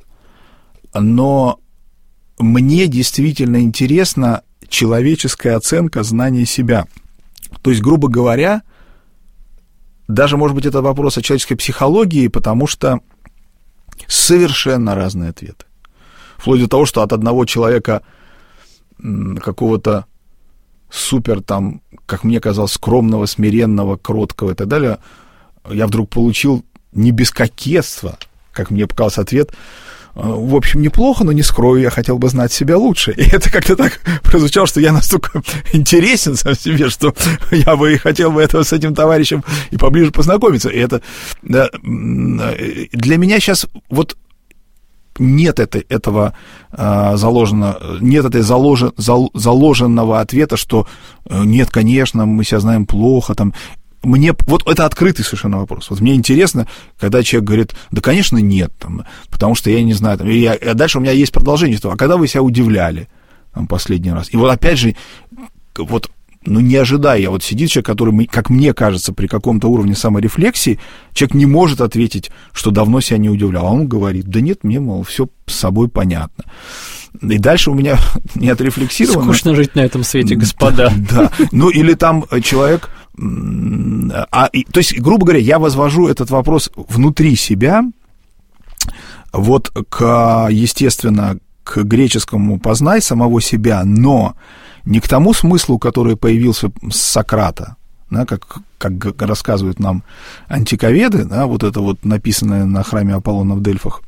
D: но мне действительно интересна человеческая оценка знания себя. То есть, грубо говоря, даже, может быть, это вопрос о человеческой психологии, потому что совершенно разные ответы. Вплоть до того, что от одного человека какого-то супер, там, как мне казалось, скромного, смиренного, кроткого и так далее, я вдруг получил не без кокетства, как мне показался ответ, в общем, неплохо, но не скрою, я хотел бы знать себя лучше. И это как-то так прозвучало, что я настолько интересен сам себе, что я бы и хотел бы этого с этим товарищем и поближе познакомиться. И это, да, для меня сейчас вот нет это, этого а, заложено, нет этой заложен, зал, заложенного ответа, что нет, конечно, мы себя знаем плохо, там. Мне, вот это открытый совершенно вопрос. Вот мне интересно, когда человек говорит, да, конечно, нет, там, потому что я не знаю, там, и я, а дальше у меня есть продолжение, что, а когда вы себя удивляли там, последний раз? И вот опять же, вот ну, не ожидая, вот сидит человек, который, как мне кажется, при каком-то уровне саморефлексии, человек не может ответить, что давно себя не удивлял. А он говорит, да нет, мне, мол, все с собой понятно. И дальше у меня не отрефлексировано.
B: Скучно жить на этом свете, господа.
D: Да, ну или там человек... А, и, то есть, грубо говоря, я возвожу этот вопрос внутри себя, вот к, естественно, к греческому «познай самого себя», но не к тому смыслу, который появился с Сократа, да, как, как рассказывают нам антиковеды, да, вот это вот написанное на храме Аполлона в Дельфах,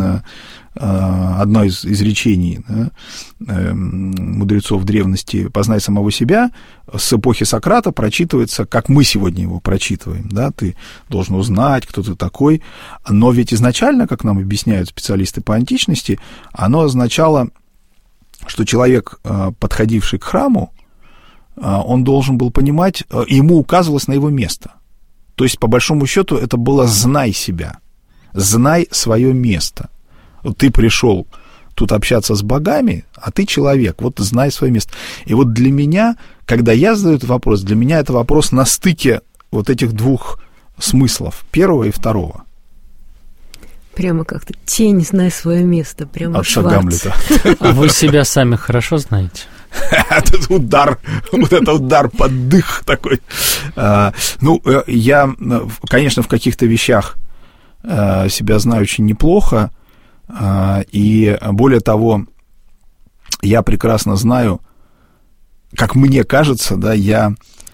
D: одно из изречений, да, мудрецов древности «познай самого себя», с эпохи Сократа прочитывается, как мы сегодня его прочитываем, да, ты должен узнать, кто ты такой, но ведь изначально, как нам объясняют специалисты по античности, оно означало, что человек, подходивший к храму, он должен был понимать, ему указывалось на его место, то есть, по большому счету, это было «знай себя», знай свое место. Вот ты пришел тут общаться с богами, а ты человек, вот знай свое место. И вот для меня, когда я задаю этот вопрос, для меня это вопрос на стыке вот этих двух смыслов, первого и второго.
C: Прямо как-то тень, знай свое место, прямо
D: от
C: Шварц.
D: Гамлета.
B: А вы себя сами хорошо знаете?
D: Этот удар, вот это удар под дых такой. Ну, я, конечно, в каких-то вещах себя знаю очень неплохо, и более того, я прекрасно знаю, как мне кажется, да, я,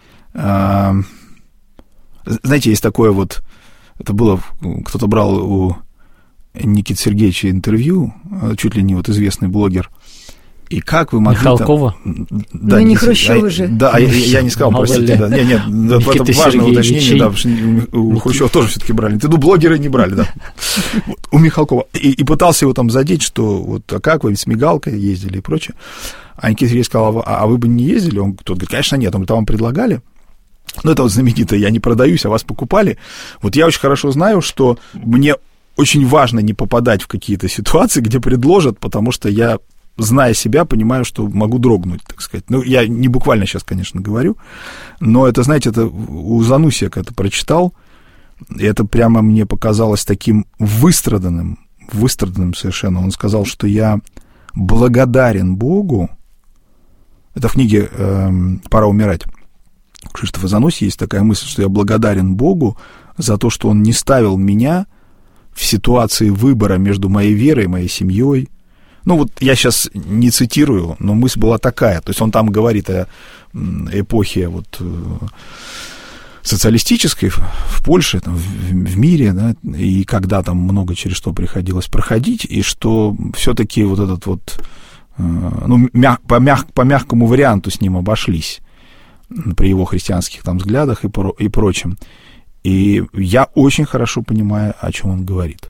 D: знаете, есть такое вот, это было, кто-то брал у Никиты Сергеевича интервью, чуть ли не вот известный блогер, и как вы могли...
B: Михалкова?
D: Там, да,
C: ну, не
D: не
C: Хрущева же.
D: Да, я, я не сказал, простите. Да, нет, нет, Никита это важное уточнение, да, потому что у Хрущева тоже все-таки брали. Ну, блогеры не брали, да. Вот, у Михалкова. И, и пытался его там задеть, что вот, а как вы с мигалкой ездили и прочее. А Никита Сергеевич сказал, а, а вы бы не ездили? Он тот говорит, конечно, нет. Он говорит, а вам предлагали? Ну, это вот знаменитое, я не продаюсь, а вас покупали. Вот я очень хорошо знаю, что мне очень важно не попадать в какие-то ситуации, где предложат, потому что я... зная себя, понимаю, что могу дрогнуть, так сказать. Ну, я не буквально сейчас, конечно, говорю, но это, знаете, это у Зануси я когда-то прочитал, и это прямо мне показалось таким выстраданным, выстраданным совершенно. Он сказал, что я благодарен Богу, это в книге э, «Пора умирать». У Кшиштофа Зануси есть такая мысль, что я благодарен Богу за то, что Он не ставил меня в ситуации выбора между моей верой и моей семьей. Ну, вот я сейчас не цитирую, но мысль была такая. То есть он там говорит о эпохе вот, социалистической в Польше, там, в, в мире, да, и когда там много через что приходилось проходить, и что все-таки вот этот вот, ну, мяг, по, мяг, по мягкому варианту с ним обошлись при его христианских там взглядах и, про, и прочем. И я очень хорошо понимаю, о чем он говорит.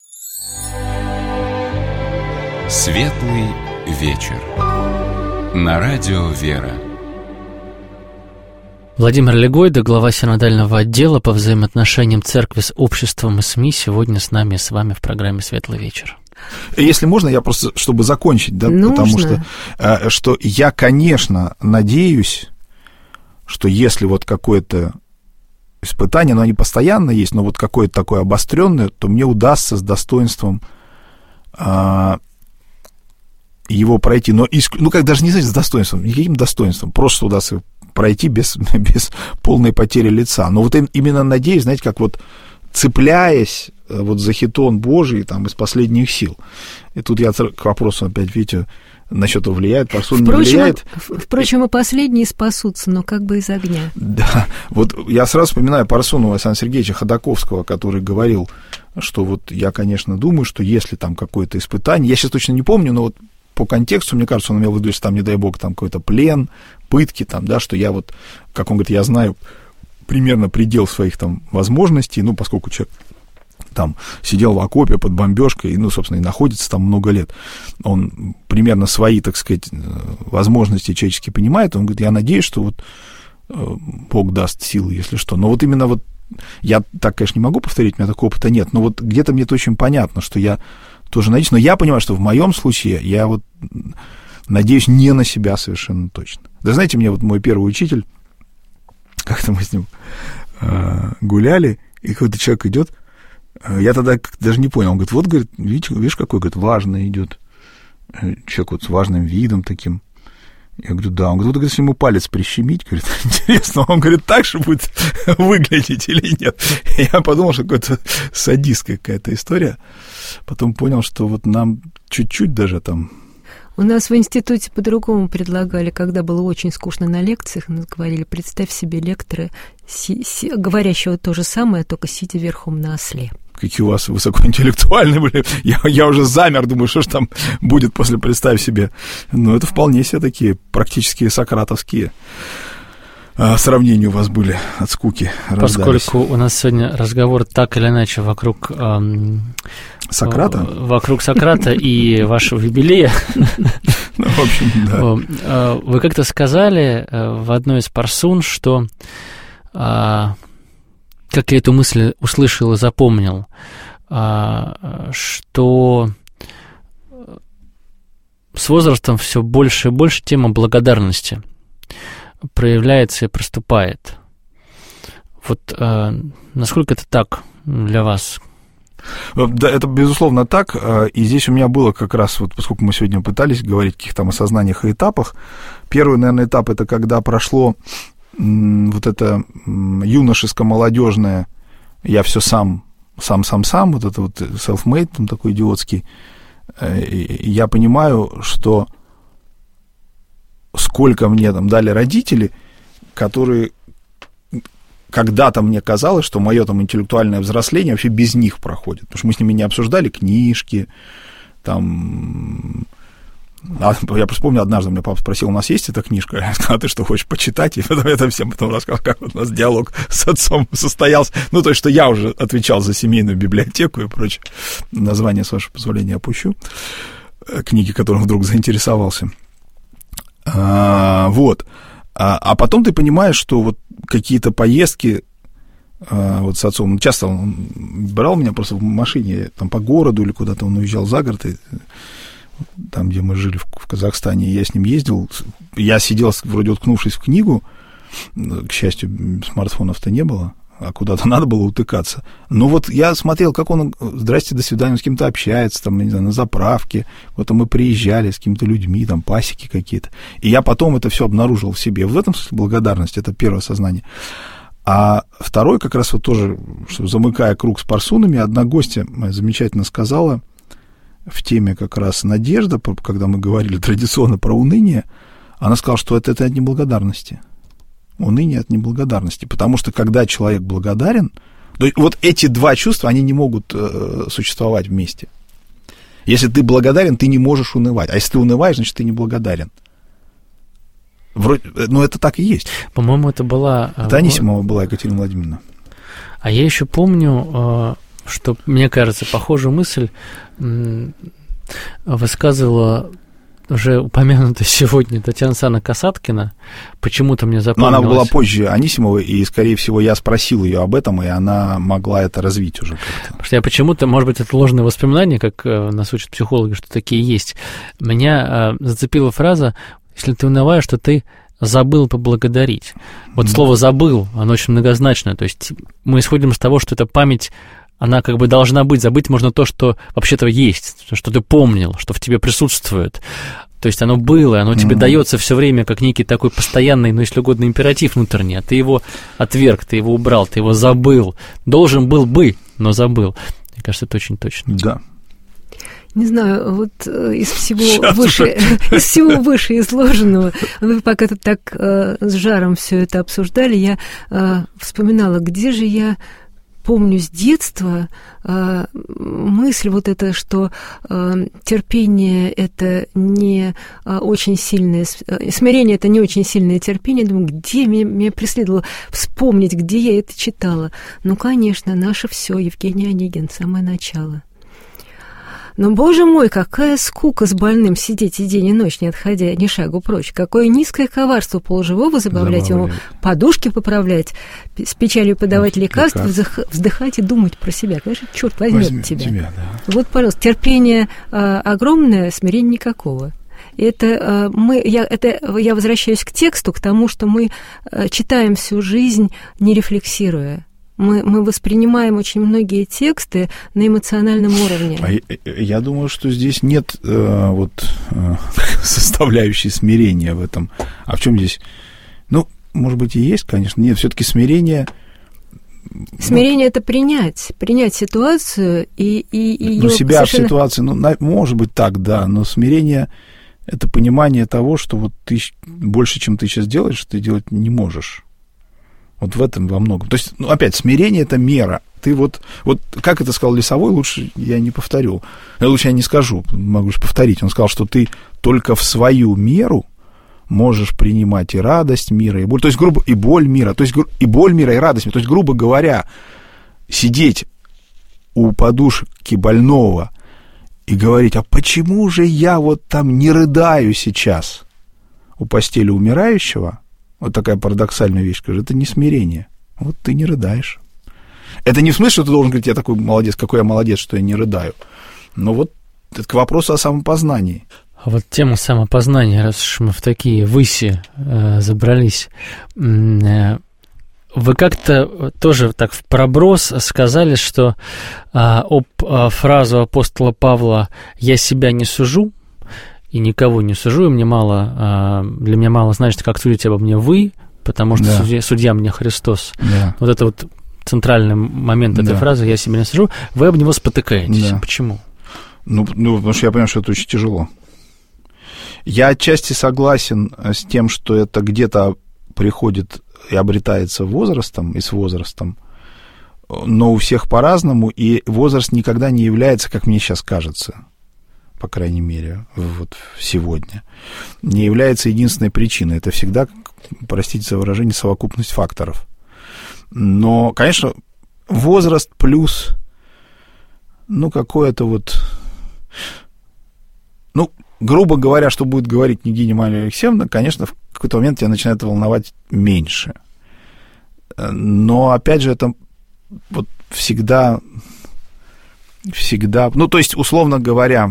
A: Светлый вечер. На радио «Вера».
B: Владимир Легойда, глава синодального отдела по взаимоотношениям церкви с обществом и СМИ, сегодня с нами и с вами в программе «Светлый вечер».
D: Если можно, я просто, чтобы закончить, да,
C: Нужно.
D: Потому что, что я, конечно, надеюсь, что если вот какое-то испытание, но они постоянно есть, но вот какое-то такое обостренное, то мне удастся с достоинством его пройти, но, ну, как даже не знаю, с достоинством, никаким достоинством, просто удастся пройти без, без полной потери лица. Но вот именно надеюсь, знаете, как вот цепляясь вот за хитон Божий там из последних сил. И тут я к вопросу опять, видите, насчет того, влияет, парсон не влияет.
C: Впрочем, и последние спасутся, но как бы из огня.
D: Да, вот я сразу вспоминаю Парсонова Александра Сергеевича Ходаковского, который говорил, что вот я, конечно, думаю, что если там какое-то испытание, я сейчас точно не помню, но вот по контексту, мне кажется, он имел в виду, что там, не дай бог, там какой-то плен, пытки, там, да, что я вот, как он говорит, я знаю примерно предел своих там возможностей, ну, поскольку человек там сидел в окопе под бомбежкой, и, ну, собственно, и находится там много лет, он примерно свои, так сказать, возможности человеческие понимает, он говорит, я надеюсь, что вот Бог даст силы, если что, но вот именно вот, я так, конечно, не могу повторить, у меня такого опыта нет, но вот где-то мне это очень понятно, что я тоже надеюсь, но я понимаю, что в моем случае я вот надеюсь не на себя совершенно точно. Да знаете, мне вот мой первый учитель, как-то мы с ним э, гуляли, и какой-то человек идет. Я тогда даже не понял. Он говорит, вот, говорит, видишь, видишь какой, говорит, важный идет. Человек вот с важным видом таким. Я говорю, да. Он говорит, вот если ему палец прищемить, говорит, интересно, он говорит, так же будет выглядеть или нет? Я подумал, что какая-то садистская какая-то история. Потом понял, что вот нам чуть-чуть даже там...
C: У нас в институте по-другому предлагали, когда было очень скучно на лекциях, нас говорили, представь себе лектора, си- си- говорящего то же самое, только сидя верхом на осле.
D: Какие у вас высокоинтеллектуальные были. Я, я уже замер, думаю, что ж там будет после «представь себе». Но это вполне себе такие практически сократовские а, сравнения у вас были от скуки.
B: Поскольку
D: рождались.
B: У нас сегодня разговор так или иначе вокруг... Эм,
D: Сократа?
B: Вокруг Сократа и вашего юбилея.
D: Ну, в общем, да.
B: Вы как-то сказали в одной из парсун, что... Как я эту мысль услышал и запомнил, что с возрастом все больше и больше тема благодарности проявляется и проступает. Вот насколько это так для вас?
D: Да, это безусловно так, и здесь у меня было как раз, вот, поскольку мы сегодня пытались говорить о каких-то осознаниях и этапах, первый, наверное, этап — это когда прошло вот это юношеско-молодежное «я все сам, сам-сам-сам», вот это вот self-made, там такой идиотский, и я понимаю, что сколько мне там дали родители, которые когда-то мне казалось, что мое там интеллектуальное взросление вообще без них проходит, потому что мы с ними не обсуждали книжки, там... А, я просто помню, однажды меня папа спросил, у нас есть эта книжка? Я сказал, а ты что, хочешь почитать? И потом я там всем потом рассказал, как у нас диалог с отцом состоялся. Ну, то есть, что я уже отвечал за семейную библиотеку и прочее. Название, с вашего позволения, опущу. Книги, которым вдруг заинтересовался. А, вот. А, а потом ты понимаешь, что вот какие-то поездки а, вот с отцом, часто он брал меня просто в машине там по городу или куда-то он уезжал за город, и там, где мы жили в, в Казахстане, я с ним ездил, я сидел, вроде уткнувшись в книгу, к счастью, смартфонов-то не было, а куда-то надо было утыкаться. Но вот я смотрел, как он, здрасте, до свидания, с кем-то общается, там, не знаю, на заправке, вот мы приезжали с какими-то людьми, там, пасеки какие-то, и я потом это все обнаружил в себе. В этом смысле благодарность, это первое сознание. А второй, как раз вот тоже, что, замыкая круг с парсунами, одна гостья моя замечательно сказала, в теме как раз надежда, когда мы говорили традиционно про уныние, она сказала, что это, это от неблагодарности. Уныние от неблагодарности. Потому что когда человек благодарен, то вот эти два чувства, они не могут э, существовать вместе. Если ты благодарен, ты не можешь унывать. А если ты унываешь, значит, ты неблагодарен. Вроде, ну, это так и есть.
B: По-моему, это была...
D: Это Анисимова была Екатерина Владимировна.
B: А я еще помню... что, мне кажется, похожую мысль высказывала уже упомянутая сегодня Татьяна Александровна Касаткина. Почему-то мне запомнилось... Но
D: она была позже Анисимовой, и, скорее всего, я спросил ее об этом, и она могла это развить уже как-то.
B: Потому что я почему-то, может быть, это ложное воспоминание, как нас учат психологи, что такие есть. Меня зацепила фраза: если ты унываешь, то ты забыл поблагодарить. Вот mm-hmm. слово «забыл», оно очень многозначное. То есть мы исходим из того, что эта память... она как бы должна быть. Забыть можно то, что вообще-то есть, что ты помнил, что в тебе присутствует. То есть оно было, оно mm-hmm. тебе дается все время как некий такой постоянный, ну, если угодно, императив внутренний, а ты его отверг, ты его убрал, ты его забыл. Должен был бы, но забыл. Мне кажется, это очень точно.
D: Да.
C: Не знаю, вот из всего, выше, из всего вышеизложенного, вы пока тут так э, с жаром все это обсуждали, я э, вспоминала, где же я помню с детства э, мысль вот эта, что э, терпение — это не э, очень сильное, э, смирение — это не очень сильное терпение. Думаю, где меня, меня преследовало вспомнить, где я это читала. Ну, конечно, наше все, Евгений Онегин, самое начало. Но, боже мой, какая скука с больным сидеть и день, и ночь, не отходя ни шагу прочь. Какое низкое коварство полуживого забавлять ему, подушки поправлять, с печалью подавать лекарства, вздыхать и думать про себя. Конечно, черт возьмет тебя. тебя да. Вот, пожалуйста, терпение а, огромное, смирения никакого. Это, мы, я, это, я возвращаюсь к тексту, к тому, что мы читаем всю жизнь, не рефлексируя. Мы, мы воспринимаем очень многие тексты на эмоциональном уровне.
D: А я, я думаю, что здесь нет э, вот, э, составляющей смирения в этом. А в чем здесь? Ну, может быть, и есть, конечно. Нет, все-таки смирение...
C: Смирение – это принять, принять ситуацию и, и ее...
D: Ну, себя
C: совершенно...
D: в ситуации, ну, может быть, так, да, но смирение – это понимание того, что вот ты больше, чем ты сейчас делаешь, ты делать не можешь. Вот в этом во многом. То есть, ну, опять, смирение – это мера. Ты вот, вот, как это сказал Лесовой, лучше я не повторю. Лучше я не скажу, могу же повторить. Он сказал, что ты только в свою меру можешь принимать и радость мира, и боль. То есть, грубо, и боль мира. То есть, и боль мира, и радость мира. То есть, грубо говоря, сидеть у подушки больного и говорить, а почему же я вот там не рыдаю сейчас у постели умирающего? Вот такая парадоксальная вещь, скажу, это не смирение. Вот ты не рыдаешь. Это не в смысле, что ты должен говорить, я такой молодец, какой я молодец, что я не рыдаю. Но вот это к вопросу о самопознании.
B: А вот тема самопознания, раз уж мы в такие выси э, забрались, э, вы как-то тоже так в проброс сказали, что э, об э, фразу апостола Павла «я себя не сужу», и никого не сужу, и мне мало, для меня мало значит, как судите обо мне вы, потому что да. судья, судья мне Христос. Да. Вот это вот центральный момент этой да. фразы «я себя не сужу», вы об него спотыкаетесь. Да. Почему?
D: Ну, ну, потому что я понимаю, что это очень тяжело. Я отчасти согласен с тем, что это где-то приходит и обретается возрастом, и с возрастом, но у всех по-разному, и возраст никогда не является, как мне сейчас кажется, по крайней мере, вот сегодня, не является единственной причиной. Это всегда, простите за выражение, совокупность факторов. Но, конечно, возраст плюс, ну, какое-то вот... Ну, грубо говоря, что будет говорить княгиня Мария Алексеевна, конечно, в какой-то момент тебя начинает волновать меньше. Но, опять же, это вот всегда... Всегда... Ну, то есть, условно говоря...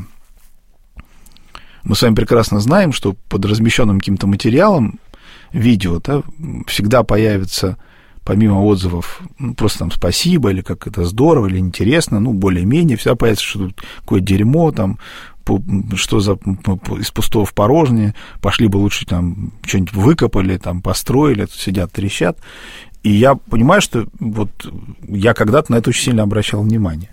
D: Мы с вами прекрасно знаем, что под размещенным каким-то материалом, видео, да, всегда появится, помимо отзывов, ну, просто там спасибо, или как это здорово, или интересно, ну, более-менее, всегда появится, что тут какое дерьмо, там, что за из пустого в порожнее, пошли бы лучше там что-нибудь выкопали, там, построили, тут сидят, трещат. И я понимаю, что вот я когда-то на это очень сильно обращал внимание.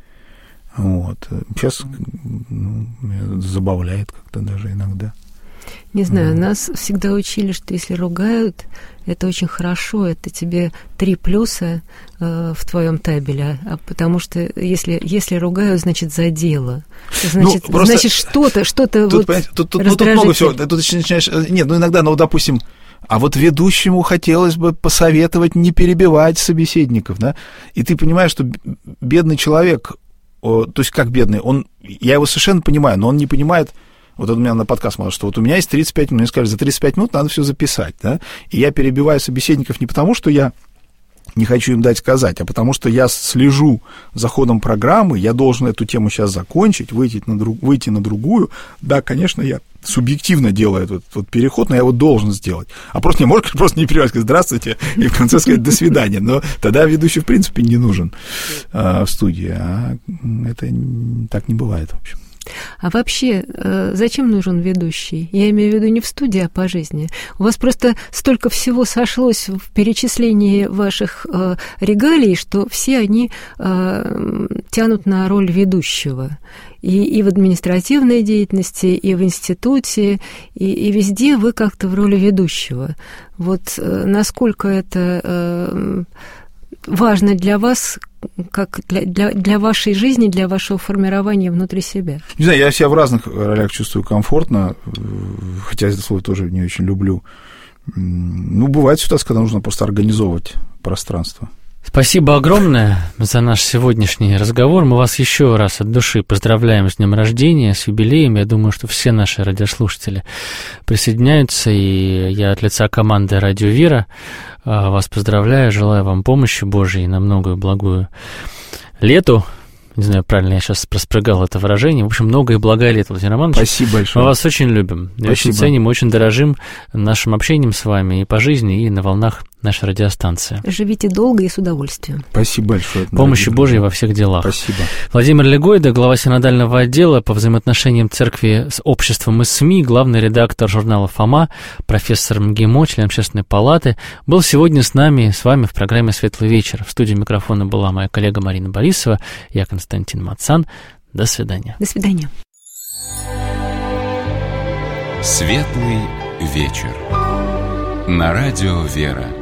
D: Вот. Сейчас ну, забавляет как-то даже иногда.
C: Не знаю, mm. нас всегда учили, что если ругают, это очень хорошо, это тебе три плюса э, в твоем табеле, а потому что если, если ругают, значит за дело, значит, ну, просто значит что-то, что-то
D: тут,
C: вот
D: тут, тут, ну, тут много всего, тут начинаешь, нет, ну иногда, ну, допустим, а вот ведущему хотелось бы посоветовать не перебивать собеседников, да, и ты понимаешь, что бедный человек, то есть как бедный, он, я его совершенно понимаю, но он не понимает, вот у меня на подкаст сказал, что вот у меня есть тридцать пять минут, мне сказали, за тридцать пять минут надо все записать, да, и я перебиваю собеседников не потому, что я не хочу им дать сказать, а потому что я слежу за ходом программы, я должен эту тему сейчас закончить, выйти на, друг, выйти на другую, да, конечно, я субъективно делаю этот вот переход, но я его должен сделать. А просто не можешь просто не перебивать, сказать «здравствуйте», и в конце сказать «до свидания». Но тогда ведущий, в принципе, не нужен а, в студии. А это так не бывает, в общем.
C: А вообще, зачем нужен ведущий? Я имею в виду не в студии, а по жизни. У вас просто столько всего сошлось в перечислении ваших э, регалий, что все они э, тянут на роль ведущего. И, и в административной деятельности, и в институте, и, и везде вы как-то в роли ведущего. Вот э, насколько это э, важно для вас, как для, для, для вашей жизни, для вашего формирования внутри себя?
D: Не знаю, я себя в разных ролях чувствую комфортно, хотя это слово тоже не очень люблю. Ну, бывает ситуация, когда нужно просто организовывать пространство.
B: Спасибо огромное за наш сегодняшний разговор. Мы вас еще раз от души поздравляем с днем рождения, с юбилеем. Я думаю, что все наши радиослушатели присоединяются, и я от лица команды «Радио Вера» вас поздравляю, желаю вам помощи Божией на многую благую лету, Не знаю, правильно я сейчас проспрыгал это выражение. В общем, многое и благое лето, Владимир Романович.
D: Спасибо большое.
B: Мы вас очень любим. И очень ценим, очень дорожим нашим общением с вами и по жизни, и на волнах нашей радиостанции.
C: Живите долго и с удовольствием.
D: Спасибо большое.
B: Помощи Божьей во всех делах.
D: Спасибо.
B: Владимир Легойда, глава синодального отдела по взаимоотношениям церкви с обществом и СМИ, главный редактор журнала «Фома», профессор МГИМО, член Общественной палаты, был сегодня с нами, с вами в программе «Светлый вечер». В студии микрофона была моя коллега Марина Борисова, я Константин Мацан. До свидания.
C: До свидания.
A: «Светлый вечер» на радио «Вера».